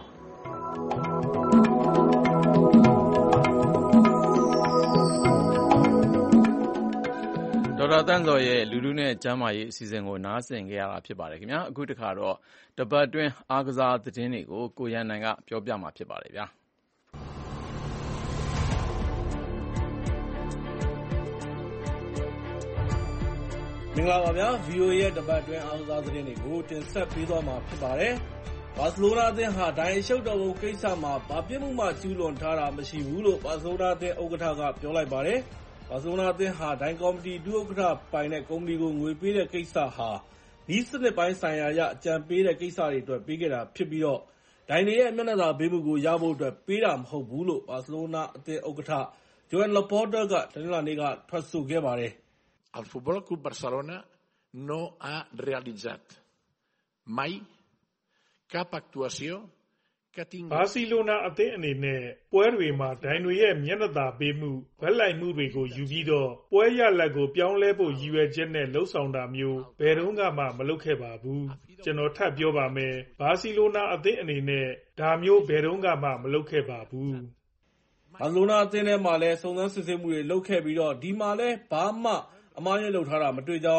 ဒေါက်တာတန်းစောရဲ့လူလူနဲ့ကျန်းမာရေးအစီအစဉ်ကိုနားဆင်ကြရတာဖြစ်ပါတယ်ခင်ဗျာအခုတခါတော့တပတ်တွင်းအားကစားသတင်းတွေကိုကိုရန်နိုင်ကပြောပြမှာဖြစ်ပါတယ်ဗျာမင်္ဂလာပါဗျာ ဗီအိုအေ ရဲ့တပတ်အတွင်းအားကစားသတင်းတွေကိုတင်ဆက်ပေးသွားမှာဖြစ်ပါတယ်ဘာစီလိုနာအသင်းဟာဒိုင်ရှုပ်တော်ပုံကိစ္စမှာဘာပြစ်မှုမှကျူးလွန်ထားတာမရှိဘူးလို့ဘာစီလိုနာအသင်းဥက္ကဋ္ဌကပြောလိုက်ပါတယ်ဘာစီလိုနာအသင်းဟာဒိုင်ကော်မတီဒုဥက္ကဋ္ဌပိုင်တဲ့ကုမ္ပဏီကိုငွေပေးတဲ့ကိစ္စဟာဒီစနစ်ပိုင်းဆိုင်ရာအရအကြံပေးတဲ့ကိစ္စတွေအတွက်ပေးခဲ့တာဖြစ်ပြီးတော့ဒိုင်တွေရဲ့မျက်နှာသာပေးမှုကိုရဖို့အတွက်ပေးတာမဟုတ်ဘူးလို့ဘာစီလိုနာအသင်းဥက္ကဋ္ဌဂျိုအန်လာပေါ်တာကတနင်္လာနေ့ကထွက်ဆိုခဲ့ပါတယ် El Futbol Club Barcelona no ha realitzat mai cap actuació que tingui ဘာစီလိုနာအသင်းအနေနဲ့ပွဲတွေမှာဒိုင်တွေရဲ့မျက်နှာသာပေးမှုဗက်လိုက်မှုတွေကိုယူပြီးတော့ပွဲရလဒ်ကိုပြောင်းလဲဖို့ရည်ရွယ်ချက်နဲ့လှုပ်ဆောင်တာမျိုးဘယ်တော့မှမလုပ်ခဲ့ပါဘူးကျွန်တော်ထပ်ပြောပါမယ်ဘာစီလိုနာအသင်းအနေနဲ့ဒါမျိုးဘယ်တော့မှမလုပ်ခဲ့ပါဘူးဘာစီလိုနာအသင်းထဲမှာလည်းစုံစမ်းစစ်ဆေးမှုတွေလုပ်ခဲ့ပြီးတော့ဒီမှာလည်းဘာမှအမှားယွင်းလုပ်ထားတာမတွေ့ကြောင်း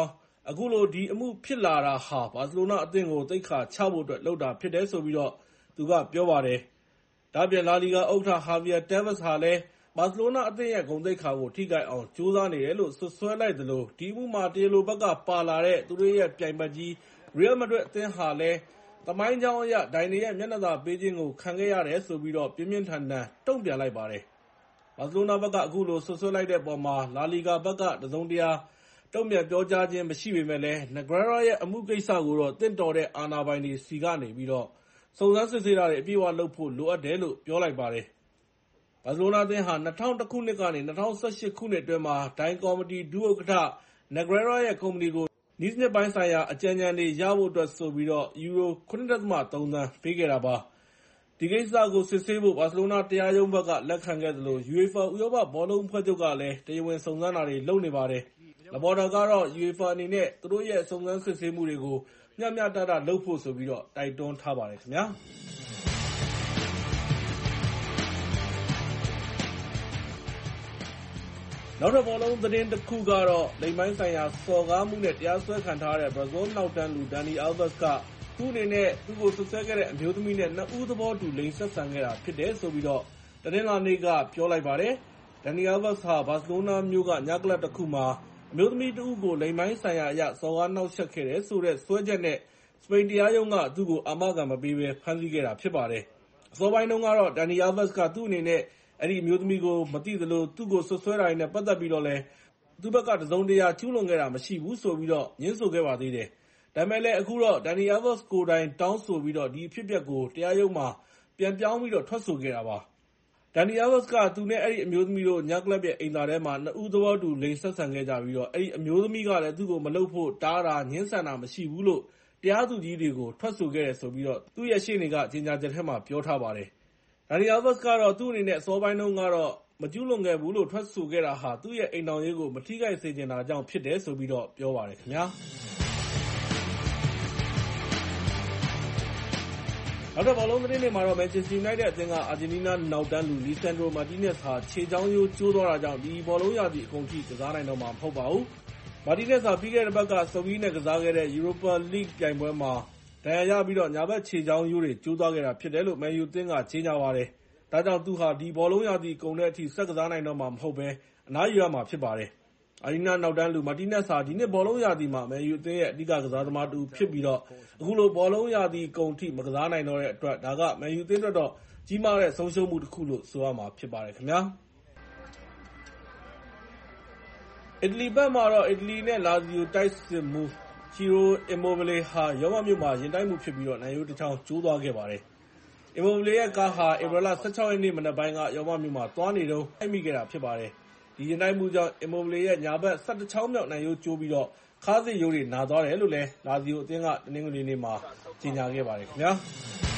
အခုလိုဒီအမှုဖြစ်လာတာဟာဘာစီလိုနာအသင်းကိုသိက္ခာချဖို့အတွက်လုပ်တာဖြစ်တယ်ဆိုပြီးတော့သူကပြောပါတယ်။ဒါ့အပြင်လာလီဂါဥက္ကဋ္ဌ Javier Tebas ဟာလည်းဘာစီလိုနာအသင်းရဲ့ဂုဏ်သိက္ခာကိုထိခိုက်အောင်ကြိုးစားနေတယ်လို့စွပ်စွဲလိုက်သလိုဒီအမှုမှာတရားလိုဘက်ကပါလာတဲ့သူတို့ရဲ့ပြိုင်ဘက်ကြီး Real Madrid အသင်းဟာလည်းသမိုင်းကြောင်းအရဒိုင်တွေရဲ့မျက်နှာသာပေးခြင်းကိုခံခဲ့ရတယ်ဆိုပြီးတော့ပြင်းပြင်းထန်ထန်တုံ့ပြန်လိုက်ပါတယ်။ဘာစီလိုနာဘက်ကအခုလိုစွပ်စွဲလိုက်တဲ့အပေါ်မှာလာလီဂါဘက်ကတစုံတရာတုံ့ပြန်ပြောကြားခြင်းမရှိပေမဲ့လည်း Negreira ရဲ့အမှုကိစ္စကိုတော့တင့်တော်တဲ့အာဏာပိုင်တွေဆီကနေပြီးတော့စုံစမ်းစစ်ဆေးတာတွေအပြည့်အဝလုပ်ဖို့လိုအပ်တယ်လို့ပြောလိုက်ပါတယ်။ဘာစီလိုနာအသင်းဟာ၂၀၀၁ခုနှစ်ကနေ၂၀၁၈ခုနှစ်အတွင်းမှာဒိုင်ကော်မတီဒုဥက္ကဋ္ဌ Negreira ရဲ့ကုမ္ပဏီကိုနည်းစနစ်ပိုင်းဆိုင်ရာအကြံဉာဏ်တွေရဖို့အတွက်ဆိုပြီးတော့ယူရို ၇.၃ သန်းပေးခဲ့တာပါ။ဒီကိစ္စကိုစစ်ဆေးဖို့ဘာစီလိုနာတရားရုံးဘက်ကလက်ခံခဲ့သလို UEFA ဥရောပဘောလုံးအဖွဲ့ချုပ်ကလည်းတရားဝင်စုံစမ်းတာတွေလုပ်နေပါတယ်။ Laporta ကတော့ UEFA အနေနဲ့သူတို့ရဲ့စုံစမ်းစစ်ဆေးမှုတွေကိုမျှမျှတတလုပ်ဖို့ဆိုပြီးတော့တိုက်တွန်းထားပါတယ်ခင်ဗျာ။နောက်ထပ်ဘောလုံးသတင်းတစ်ခုကတော့လိင်ပိုင်းဆိုင်ရာစော်ကားမှုနဲ့တရားစွဲခံထားရတဲ့ဘရာဇီးနောက်တန်းလူ Dani Alves ကသူ့အနေနဲ့သူ့ကိုစွပ်စွဲခဲ့တဲ့အမျိုးသမီးနဲ့နှစ်ဦးသဘောတူလိင်ဆက်ဆံခဲ့တာဖြစ်တယ်ဆိုပြီးတော့တနင်္လာနေ့ကပြောလိုက်ပါတယ်။ Dani Alves ဟာဘာစီလိုနာမြို့ကညကလပ်တစ်ခုမှာအမျိုးသမီးတဦးကိုလိင်ပိုင်းဆိုင်ရာအရစော်ကားနှောက်ယှက်ခဲ့တယ်ဆိုတဲ့စွဲချက်နဲ့စပိန်တရားရုံးကသူ့ကိုအာမခံမပေးဘဲဖမ်းဆီးခဲ့တာဖြစ်ပါတယ်။အစောပိုင်းတုန်းကတော့ Dani Alves ကသူ့အနေနဲ့အဲ့ဒီအမျိုးသမီးကိုမသိသလိုသူ့ကိုဆွဆွဲတာတွေနဲ့ပတ်သက်ပြီးတော့လည်းသူ့ဘက်ကတစုံတရာကျူးလွန်ခဲ့တာမရှိဘူးဆိုပြီးတော့ညှင်းဆိုခဲ့ပါသေးတယ်။ဒါပေမဲ့လည်းအခုတော့ Dani Alves ကိုယ်တိုင်တောင်းဆိုပြီးတော့ဒီအဖြစ်အပျက်ကိုတရားရုံးမှာပြန်ပြောင်းပြီးတော့ထွက်ဆိုခဲ့တာပါ။ Dani Alves ကသူနဲ့အဲ့ဒီအမျိုးသမီးတို့ညကလပ်ရဲ့အိမ်သာထဲမှာနှစ်ဦးသဘောတူလိင်ဆက်ဆံခဲ့ကြပြီးတော့အဲ့ဒီအမျိုးသမီးကလည်းသူ့ကိုမလုပ်ဖို့တားတာညှင်းဆန်တာမရှိဘူးလို့တရားသူကြီးတွေကိုထွက်ဆိုခဲ့တယ်ဆိုပြီးတော့သူ့ရဲ့ရှေ့နေကကြေညာချက်ထဲမှာပြောထားပါတယ်။ Dani Alves ကတော့သူ့အနေနဲ့အစောပိုင်းတုန်းကတော့မကျူးလွန်ခဲ့ဘူးလို့ထွက်ဆိုခဲ့တာဟာသူ့ရဲ့အိမ်ထောင်ရေးကိုမထိခိုက်စေချင်တာကြောင့်ဖြစ်တယ်ဆိုပြီးတော့ပြောပါတယ်ခင်ဗျာ။နောက်တဲ့ဘောလုံးသတင်းတွေမှာတော့ Manchester United အသင်းကအာဂျင်တီးနားနောက်တန်းလူ Lisandro Martinez ဟာခြေချောင်းရိုးကျိုးသွားတာကြောင့်ဒီဘောလုံးရာသီအကုန်ထိကစားနိုင်တော့မှာမဟုတ်ပါဘူး။ Martinez ဟာပြီးခဲ့တဲ့ဘက်ကစုံကြီးနဲ့ကစားခဲ့တဲ့ Europa League ပြိုင်ပွဲမှာဒဏ်ရာရပြီးတော့ညာဘက်ခြေချောင်းရိုးတွေကျိုးသွားခဲ့တာဖြစ်တယ်လို့ Man U အသင်းကကြေညာပါတယ်။ဒါကြောင့်သူဟာဒီဘောလုံးရာသီကုန်တဲ့အထိဆက်ကစားနိုင်တော့မှာမဟုတ်ဘဲအနားယူရမှာဖြစ်ပါတယ်။အာဂျင်တီးနားနောက်တန်းလူ Martinez ဟာဒီနှစ်ဘောလုံးရာသီမှာ Man U အသင်းရဲ့အဓိကကစားသမားတစ်ဦးဖြစ်ပြီးတော့အခုလိုဘောလုံးရာသီကုန်ထိမကစားနိုင်တော့တဲ့အတွက်ဒါက Man U အသင်းအတွက်တော့ကြီးမားတဲ့ဆုံးရှုံးမှုတစ်ခုလို့ဆိုရမှာဖြစ်ပါတယ်ခင်ဗျာ။အီတလီဘက်မှာတော့အီတလီနဲ့လာဇီယိုတိုက်စစ်မှုCiro Immobile ဟာရောမမြို့မှာရင်တိုက်မှုဖြစ်ပြီးတော့နိုင်ရိုးတစ်ချောင်းကျိုးသွားခဲ့ပါတယ်။ Immobile ရဲ့ကားဟာဧပြီလ၁၆ရက်နေ့မနက်ပိုင်းကရောမမြို့မှာသွားနေတုန်းတိုက်မိခဲ့တာဖြစ်ပါတယ်။ဒီရင်တိုက်မှုကြောင့် Immobile ရဲ့ညာဘက်၁၁ချောင်းမြောက်နိုင်ရိုးကျိုးပြီးတော့ခါးစစ်ရိုးတွေနာသွားတယ်လို့လည်းလာဇီယိုအသင်းကတနင်္ဂနွေနေ့မှာကြေညာခဲ့ပါတယ်ခင်ဗျာ။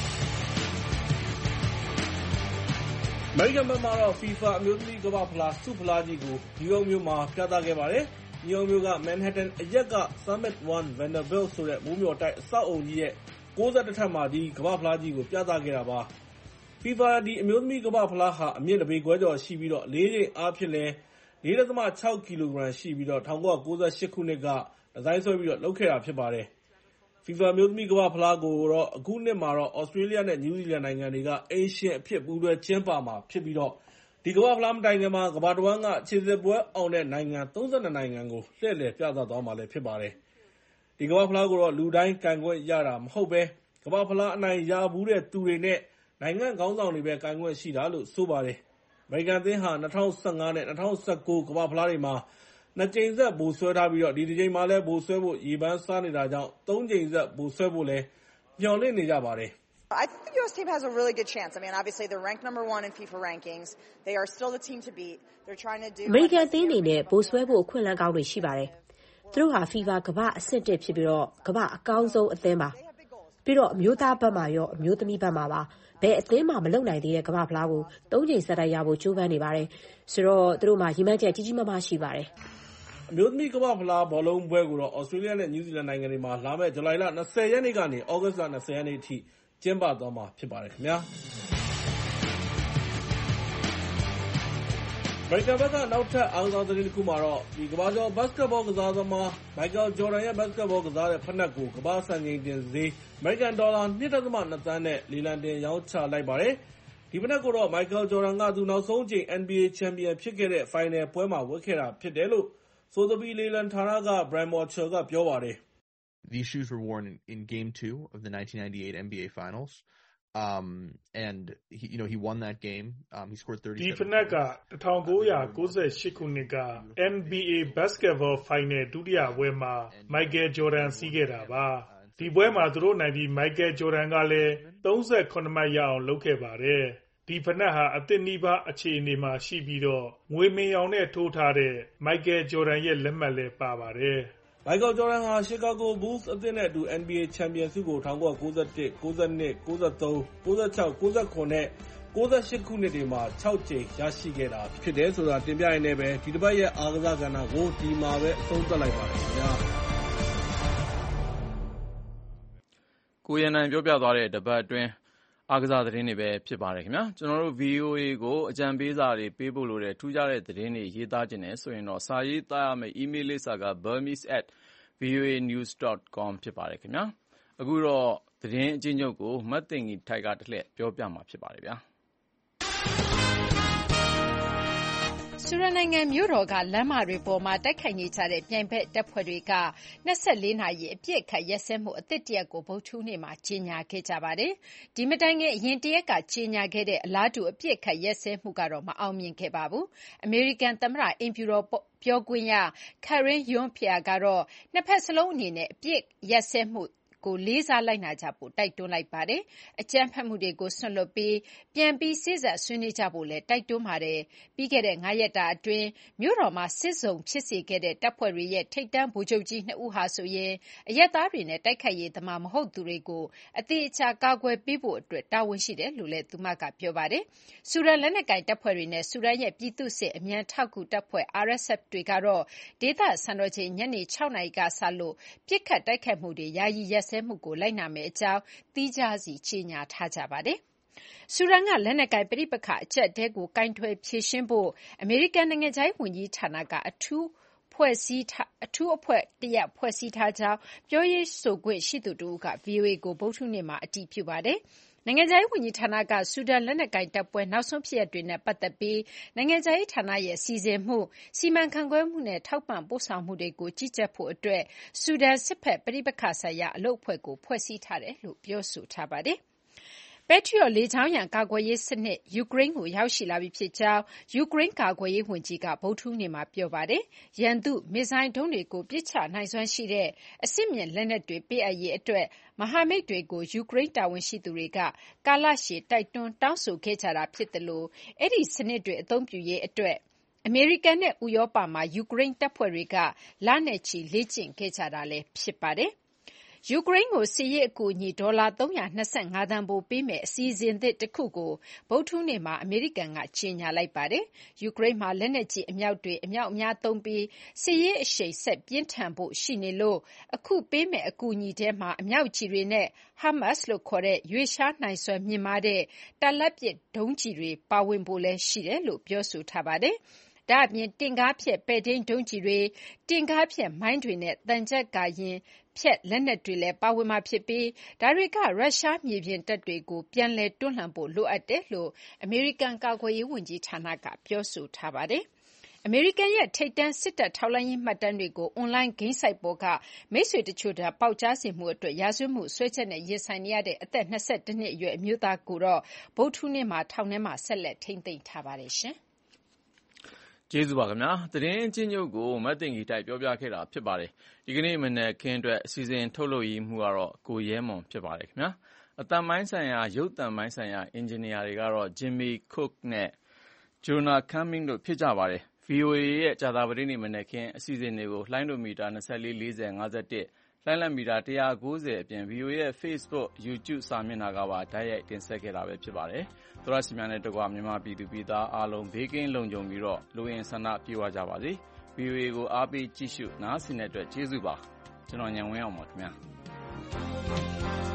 အမေရိကန်ဘက်မှာတော့ FIFA အမျိုးသမီးကမ္ဘာ့ဖလားဆုဖလားကြီးကိုနယူးယောက်မြို့မှာပြသခဲ့ပါတယ်။နယူးယောက်မြို့က Manhattan အရပ်က Summit One Vanderbilt ဆိုတဲ့မိုးမျှော်တိုက်အဆောက်အအုံကြီးရဲ့ကိုးဆယ့်တစ်ထပ်မှာဒီကမ္ဘာ့ဖလားကြီးကိုပြသခဲ့တာပါ။ FIFA ဒီအမျိုးသမီးကမ္ဘာ့ဖလားဟာအမြင့်တစ်ပေခွဲကျော်ရှိပြီးတော့အလေးချိန်အားဖြင့်လည်း ၄.၆ ကီလိုဂရမ်ရှိပြီးတော့၁၉၉၈ခုနှစ်ကဒီဇိုင်းဆွဲပြီးတော့လုပ်ခဲ့တာဖြစ်ပါတယ်။ FIFA အမျိုးသမီးကမ္ဘာ့ဖလားကိုတော့အခုနှစ်မှာတော့ Australia နဲ့ New Zealand နိုင်ငံတွေကအိမ်ရှင်အဖြစ်ပူးတွဲကျင်းပမှာဖြစ်ပြီးတော့ဒီကမ္ဘာ့ဖလားမတိုင်ခင်မှာကမ္ဘာတဝန်းကခြေစစ်ပွဲအောင်တဲ့နိုင်ငံ၃၂နိုင်ငံကိုလှည့်လည်ပြသသွားမှာလည်းဖြစ်ပါတယ်။ဒီကမ္ဘာ့ဖလားကိုတော့လူတိုင်းကန်ခွင့်ရတာမဟုတ်ပဲကမ္ဘာ့ဖလားအနိုင်ရဘူးတဲ့သူတွေနဲ့နိုင်ငံခေါင်းဆောင်တွေပဲကန်ခွင့်ရှိတာလို့ဆိုပါတယ်။အမေရိကန်အသင်းဟာ၂၀၁၅နဲ့၂၀၁၉ကမ္ဘာ့ဖလားတွေမှာနှစ်ကြိမ်ဆက်ဗိုလ်စွဲထားပြီးတော့ဒီတစ်ကြိမ်မှာလည်းဗိုလ်စွဲဖို့ရေပန်းစားနေတာကြောင့်သုံးကြိမ်ဆက်ဗိုလ်စွဲဖို့လည်းမျှော်လင့်နေကြပါတယ်။ I think the U S team has a really good chance. I mean, obviously they're ranked number one in FIFA rankings. They are still the team to beat. They're trying to do အမေရိကန်အသင်းအနေနဲ့ဗိုလ်စွဲဖို့အခွင့်အလမ်းကောင်းတွေရှိပါတယ်။သူတို့ဟာ FIFA ကမ္ဘာအဆင့်တစ်ဖြစ်ပြီးတော့ကမ္ဘာအကောင်းဆုံးအသင်းပါ။ပြီးတော့အမျိုးသားဘက်မှာရောအမျိုးသမီးဘက်မှာပါဘယ်အသင်းမှမလုပ်နိုင်သေးတဲ့ကမ္ဘာဖလားကိုသုံးကြိမ်ဆက်တိုက်ရဖို့ကြိုးပမ်းနေပါတယ်။ဆိုတော့သူတို့မှာရည်မှန်းချက်ကြီးကြီးမားမားရှိပါတယ်။အမျိုးသမီးကမ္ဘာဖလားဘောလုံးပွဲကိုတော့ Australia နဲ့ New Zealand နိုင်ငံတွေမှာလာမယ့်ဇူလိုင်လ၂၀ရက်နေ့ကနေ သြဂုတ်လ၂၀ရက်နေ့အထိကျင်းပသွားမှာဖြစ်ပါတယ်ခင်ဗျာ။မေရိကန်ဘက်ကနောက်ထပ်အားကစားသတင်းတစ်ခုမှာတော့ဒီကမ္ဘာကျော်ဘတ်စကတ်ဘောကစားသမားမိုက်ကယ်ဂျော်ဒန်ရဲ့ဘတ်စကတ်ဘောကစားတဲ့ဖိနပ်ကိုကမ္ဘာစံချိန်တင်ဈေးအမေရိကန်ဒေါ်လာ ၂ ဒသမ ၂ သန်းနဲ့လေလံတင်ရောင်းချလိုက်ပါတယ်။ဒီဖိနပ်ကိုတော့မိုက်ကယ်ဂျော်ဒန်ကသူနောက်ဆုံးအကြိမ် N B A ချန်ပီယံဖြစ်ခဲ့တဲ့ဖိုင်နယ်ပွဲမှာဝတ်ခဲ့တာဖြစ်တယ်လို့ဆိုသဘီလေလံဌာနက Brian Mochel ကပြောပါတယ်။ These shoes were worn in, in Game Two of the nineteen ninety-eight N B A Finals. Um, and he, you know, he won that game. Um, he scored thirty-seven. ဒီဖနက်ကnineteen ninety-eightခုနှစ်က N B A Basketball Final ဒုတိယပွဲမှာ Michael Jordan စီးခဲ့တာပါ။ဒီပွဲမှာသူတို့နိုင်ပြီး Michael Jordan ကလည်းthirty-sevenမှတ်ရအောင်လုပ်ခဲ့ပါတယ်။ဒီဖနက်ဟာအသစ်နီးပါးအခြေအနေမှာရှိပြီးတော့ငွေမင်ရောင်နဲ့ထိုးထားတဲ့ Michael Jordan ရဲ့လက်မှတ်လည်းပါပါတယ်။မိုက်ကယ်ဂျော်ဒန်ဟာ Chicago Bulls အသင်းနဲ့အတူ N B A ချန်ပီယံဆုကိုnineteen ninety-one, ninety-one, ninety-three, ninety-six, ninety-seven နဲ့ninety-eightခုနှစ်တွေမှာခြောက်ကြိမ်ရရှိခဲ့တာဖြစ်တယ်ဆိုတာတင်ပြရင်းနဲ့ပဲဒီတစ်ပတ်ရဲ့အားကစားကဏ္ဍကိုဒီမှာပဲအဆုံးသတ်လိုက်ပါတယ်ခင်ဗျာကိုရန်နိုင်ပြောပြသွားတဲ့တပတ်အတွင်းအားကစားသတင်းတွေပဲဖြစ်ပါတယ်ခင်ဗျာကျွန်တော်တို့ V O A ကိုအကြံပေးစာတွေပေးဖို့လိုတဲ့ထူးခြားတဲ့သတင်းတွေရေးသားခြင်းနဲ့ဆိုရင်တော့စာရေးသားရမယ့် email လိပ်စာက burmese at v o a news dot com ဖြစ်ပါတယ်ခင်ဗျာအခုတော့သတင်းအချင်းချုပ်ကိုမတ်တင်ကြီးထိုက်ကတစ်လှည့်ပြောပြမှာဖြစ်ပါတယ်ဗျာဆူဒန်နိုင်ငံမြို့တော်ကလမ်းမတွေပေါ်မှာတိုက်ခိုက်နေကြတဲ့ပြိုင်ဘက်တပ်ဖွဲ့တွေကtwenty-fourနာရီအပြည့်အခတ်ရက်စဲမှုအသစ်တရက်ကိုဗုဒ္ဓဟူးနေ့မှာကြေညာခဲ့ကြပါတယ်။ဒီမတိုင်ခင်အရင်တရက်ကကြေညာခဲ့တဲ့အလားတူအပြည့်အခတ်ရက်စဲမှုကတော့မအောင်မြင်ခဲ့ပါဘူး။အမေရိကန်သမ္မတအိမ်ဖြူတော်ပြောခွင့်ရ Karine Jean-Pierre ကတော့နှစ်ဖက်စလုံးအနေနဲ့အပြည့်ရက်စဲမှုကိုလေးစားလိုက်နာကြဖို့တိုက်တွန်းလိုက်ပါတယ်။အကြမ်းဖက်မှုတွေကိုဆွန့်လွတ်ပြီးပြန်ပြီးစေ့စပ်ဆွေးနွေးကြဖို့လည်းတိုက်တွန်းပါတယ်။ပြီးခဲ့တဲ့ငါးရက်တာအတွင်းမြို့တော်မှာစစ်စုံဖြစ်စေခဲ့တဲ့တပ်ဖွဲ့တွေရဲ့ထိပ်တန်းဗိုလ်ချုပ်ကြီးနှစ်ဦးဟာဆိုရင်အရက်သားတွေနဲ့တိုက်ခိုက်ရေးသမားမဟုတ်သူတွေကိုအသေးအချာကာကွယ်ပေးဖို့အတွက်တာဝန်ရှိတယ်လို့လည်းသူမကပြောပါတယ်။ဆူဒန်လက်နက်ကိုင်တပ်ဖွဲ့တွေနဲ့ဆူဒန်ရဲ့ပြည်သူ့စစ်အမြန်ထောက်ကူတပ်ဖွဲ့ R S F တွေကတော့ဒေသစံတော်ချိန်ညနေsixနာရီကစလို့ပြစ်ခတ်တိုက်ခိုက်မှုတွေယာယီရက်စဲမှုကိုလိုက်နာမယ့်အကြောင်းသီးခြားစီကြေညာထားကြပါတယ်။ဆူဒန်ကလက်နက်ကိုင်ပဋိပက္ခအကျပ်အတည်းကိုကိုင်တွယ်ဖြေရှင်းဖို့အမေရိကန်နိုင်ငံခြားရေးဝန်ကြီးဌာနကအထူးဖွဲ့စည်းအထူးအဖွဲ့တရပ်ဖွဲ့စည်းထားကြောင်းပြောရေးဆိုခွင့်ရှိသူတဦးက V O A ကိုဗုဒ္ဓဟူးနေ့မှာအတည်ပြုပါတယ်။နိုင်ငံခြားရေးဝန်ကြီးဌာနကဆူဒန်လက်နက်ကိုင်တပ်ပွဲနောက်ဆုံးဖြစ်ရပ်တွေနဲ့ပတ်သက်ပြီးနိုင်ငံခြားရေးဌာနရဲ့စီစဉ်မှုစီမံခန့်ခွဲမှုနဲ့ထောက်ပံ့ပို့ဆောင်မှုတွေကိုကြီးကြပ်ဖို့အတွက်ဆူဒန်စစ်ဘက်ပဋိပက္ခဆိုင်ရာအလုပ်အဖွဲ့ကိုဖွဲ့စည်းထားတယ်လို့ပြောဆိုထားပါတယ်။ Patriot လေကြောင်းရန်ကာကွယ်ရေးစနစ်ယူကရိန်းကိုရောက်ရှိလာပြီဖြစ်ကြောင်းယူကရိန်းကာကွယ်ရေးဝန်ကြီးကဗုဒ္ဓဟူးနေ့မှာပြောပါတယ်။ရန်သူမစ်ဇိုင်းဒုံးတွေကိုပစ်ချနိုင်စွမ်းရှိတဲ့အဆင့်မြင့်လက်နက်တွေပေးအပ်ရေးအတွက်မဟာမိတ်တွေကိုယူကရိန်းတာဝန်ရှိသူတွေကကာလရှည်တိုက်တွန်းတောင်းဆိုခဲ့ကြတာဖြစ်တယ်လို့အဲဒီစနစ်တွေအသုံးပြုရေးအတွက်အမေရိကန်နဲ့ဥရောပမှာယူကရိန်းတပ်ဖွဲ့တွေကလနဲ့ချီလေ့ကျင့်ခဲ့ကြတာလည်းဖြစ်ပါတယ်။ယူကရိန်းကိုစစ်ရေးအကူအညီဒေါ်လာthree hundred twenty-fiveသန်းဖိုးပေးမယ့်အစီအစဉ်သစ်တစ်ခုကိုဗုဒ္ဓဟူးနေ့မှာအမေရိကန်ကကြေညာလိုက်ပါတယ်။ယူကရိန်းမှာလက်နက်ကြီးအမြောက်တွေအမြောက်အများသုံးပြီးစစ်ရေးအရှိန်ဆက်ပြင်းထန်ဖို့ရှိနေလို့အခုပေးမယ့်အကူအညီထဲမှာအမြောက်ကြီးတွေနဲ့ HIMARS လို့ခေါ်တဲ့ရွေ့လျားနိုင်စွမ်းမြင့်မားတဲ့တာလတ်ပစ်ဒုံးကျည်တွေပါဝင်ဖို့လည်းရှိတယ်လို့ပြောဆိုထားပါတယ်။ဒါ့အပြင်တင့်ကားဖျက်ပဲ့ထိန်းဒုံးကျည်တွေတင့်ကားဖျက်မိုင်းတွေနဲ့သံချပ်ကာယာဉ်ဖျက်လက်နက်တွေလည်းပါဝင်မှာဖြစ်ပြီးဒါတွေကရုရှားမြေပြင်တပ်တွေကိုပြန်လည်တွန်းလှန်ဖို့လိုအပ်တယ်လို့အမေရိကန်ကာကွယ်ရေးဝန်ကြီးဌာနကပြောဆိုထားပါတယ်။အမေရိကန်ရဲ့ထိပ်တန်းစစ်တပ်ထောက်လှမ်းရေးမှတ်တမ်းတွေကိုအွန်လိုင်းဂိမ်းဆိုက်ပေါ်ကမိတ်ဆွေတချို့ထပေါက်ကြားစေမှုအတွက်ရာဇဝတ်မှုစွဲချက်နဲ့ရင်ဆိုင်နေရတဲ့အသက်twenty-oneနှစ်အရွယ်အမျိုးသားကိုတော့ဗုဒ္ဓဟူးနေ့မှာထောင်ထဲမှာဆက်လက်ထိန်းသိမ်းထားပါတယ်ရှင်။ကျေးဇူးပါခင်ဗျာသတင်းအချင်းချုပ်ကိုမတ်တင်ကြီးတိုက်ပြောပြခဲ့တာဖြစ်ပါတယ်ဒီကနေ့မနက်ခင်းအတွက်အစီအစဉ်ထုတ်လုပ်ရေးမှုကတော့ကိုရဲမွန်ဖြစ်ပါတယ်ခင်ဗျာအတန်ပိုင်းဆိုင်ရာရုပ်တံပိုင်းဆိုင်ရာအင်ဂျင်နီယာတွေကတော့ Jimmy Cook နဲ့ Jonah Cumming တို့ဖြစ်ကြပါတယ် V O A ရဲ့ကြာသပတေးနေ့မနက်ခင်းအစီအစဉ်တွေကိုလှိုင်းဒိုမီတာtwenty-four, forty, fifty-oneလှိုင်းလတ်မီတာone ninetyအပြင် V O A ရဲ့ Facebook, YouTube စာမျက်နှာကပါတိုက်ရိုက်တင်ဆက်ခဲ့တာပဲဖြစ်ပါတယ်။သောရရှိများနဲ့တကွမြန်မာပြည်သူပြည်သားအားလုံးဘေးကင်းလုံခြုံပြီးတော့လူရင်ဆန္ဒပြေဝကြပါစေ။ V O A ကိုအားပေးကြည့်ရှုနားဆင်တဲ့အတွက်ကျေးဇူးပါ။ကျွန်တော်ညံဝင်းအောင်ပါခင်ဗျာ။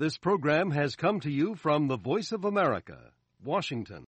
This program has come to you from the Voice of America, Washington.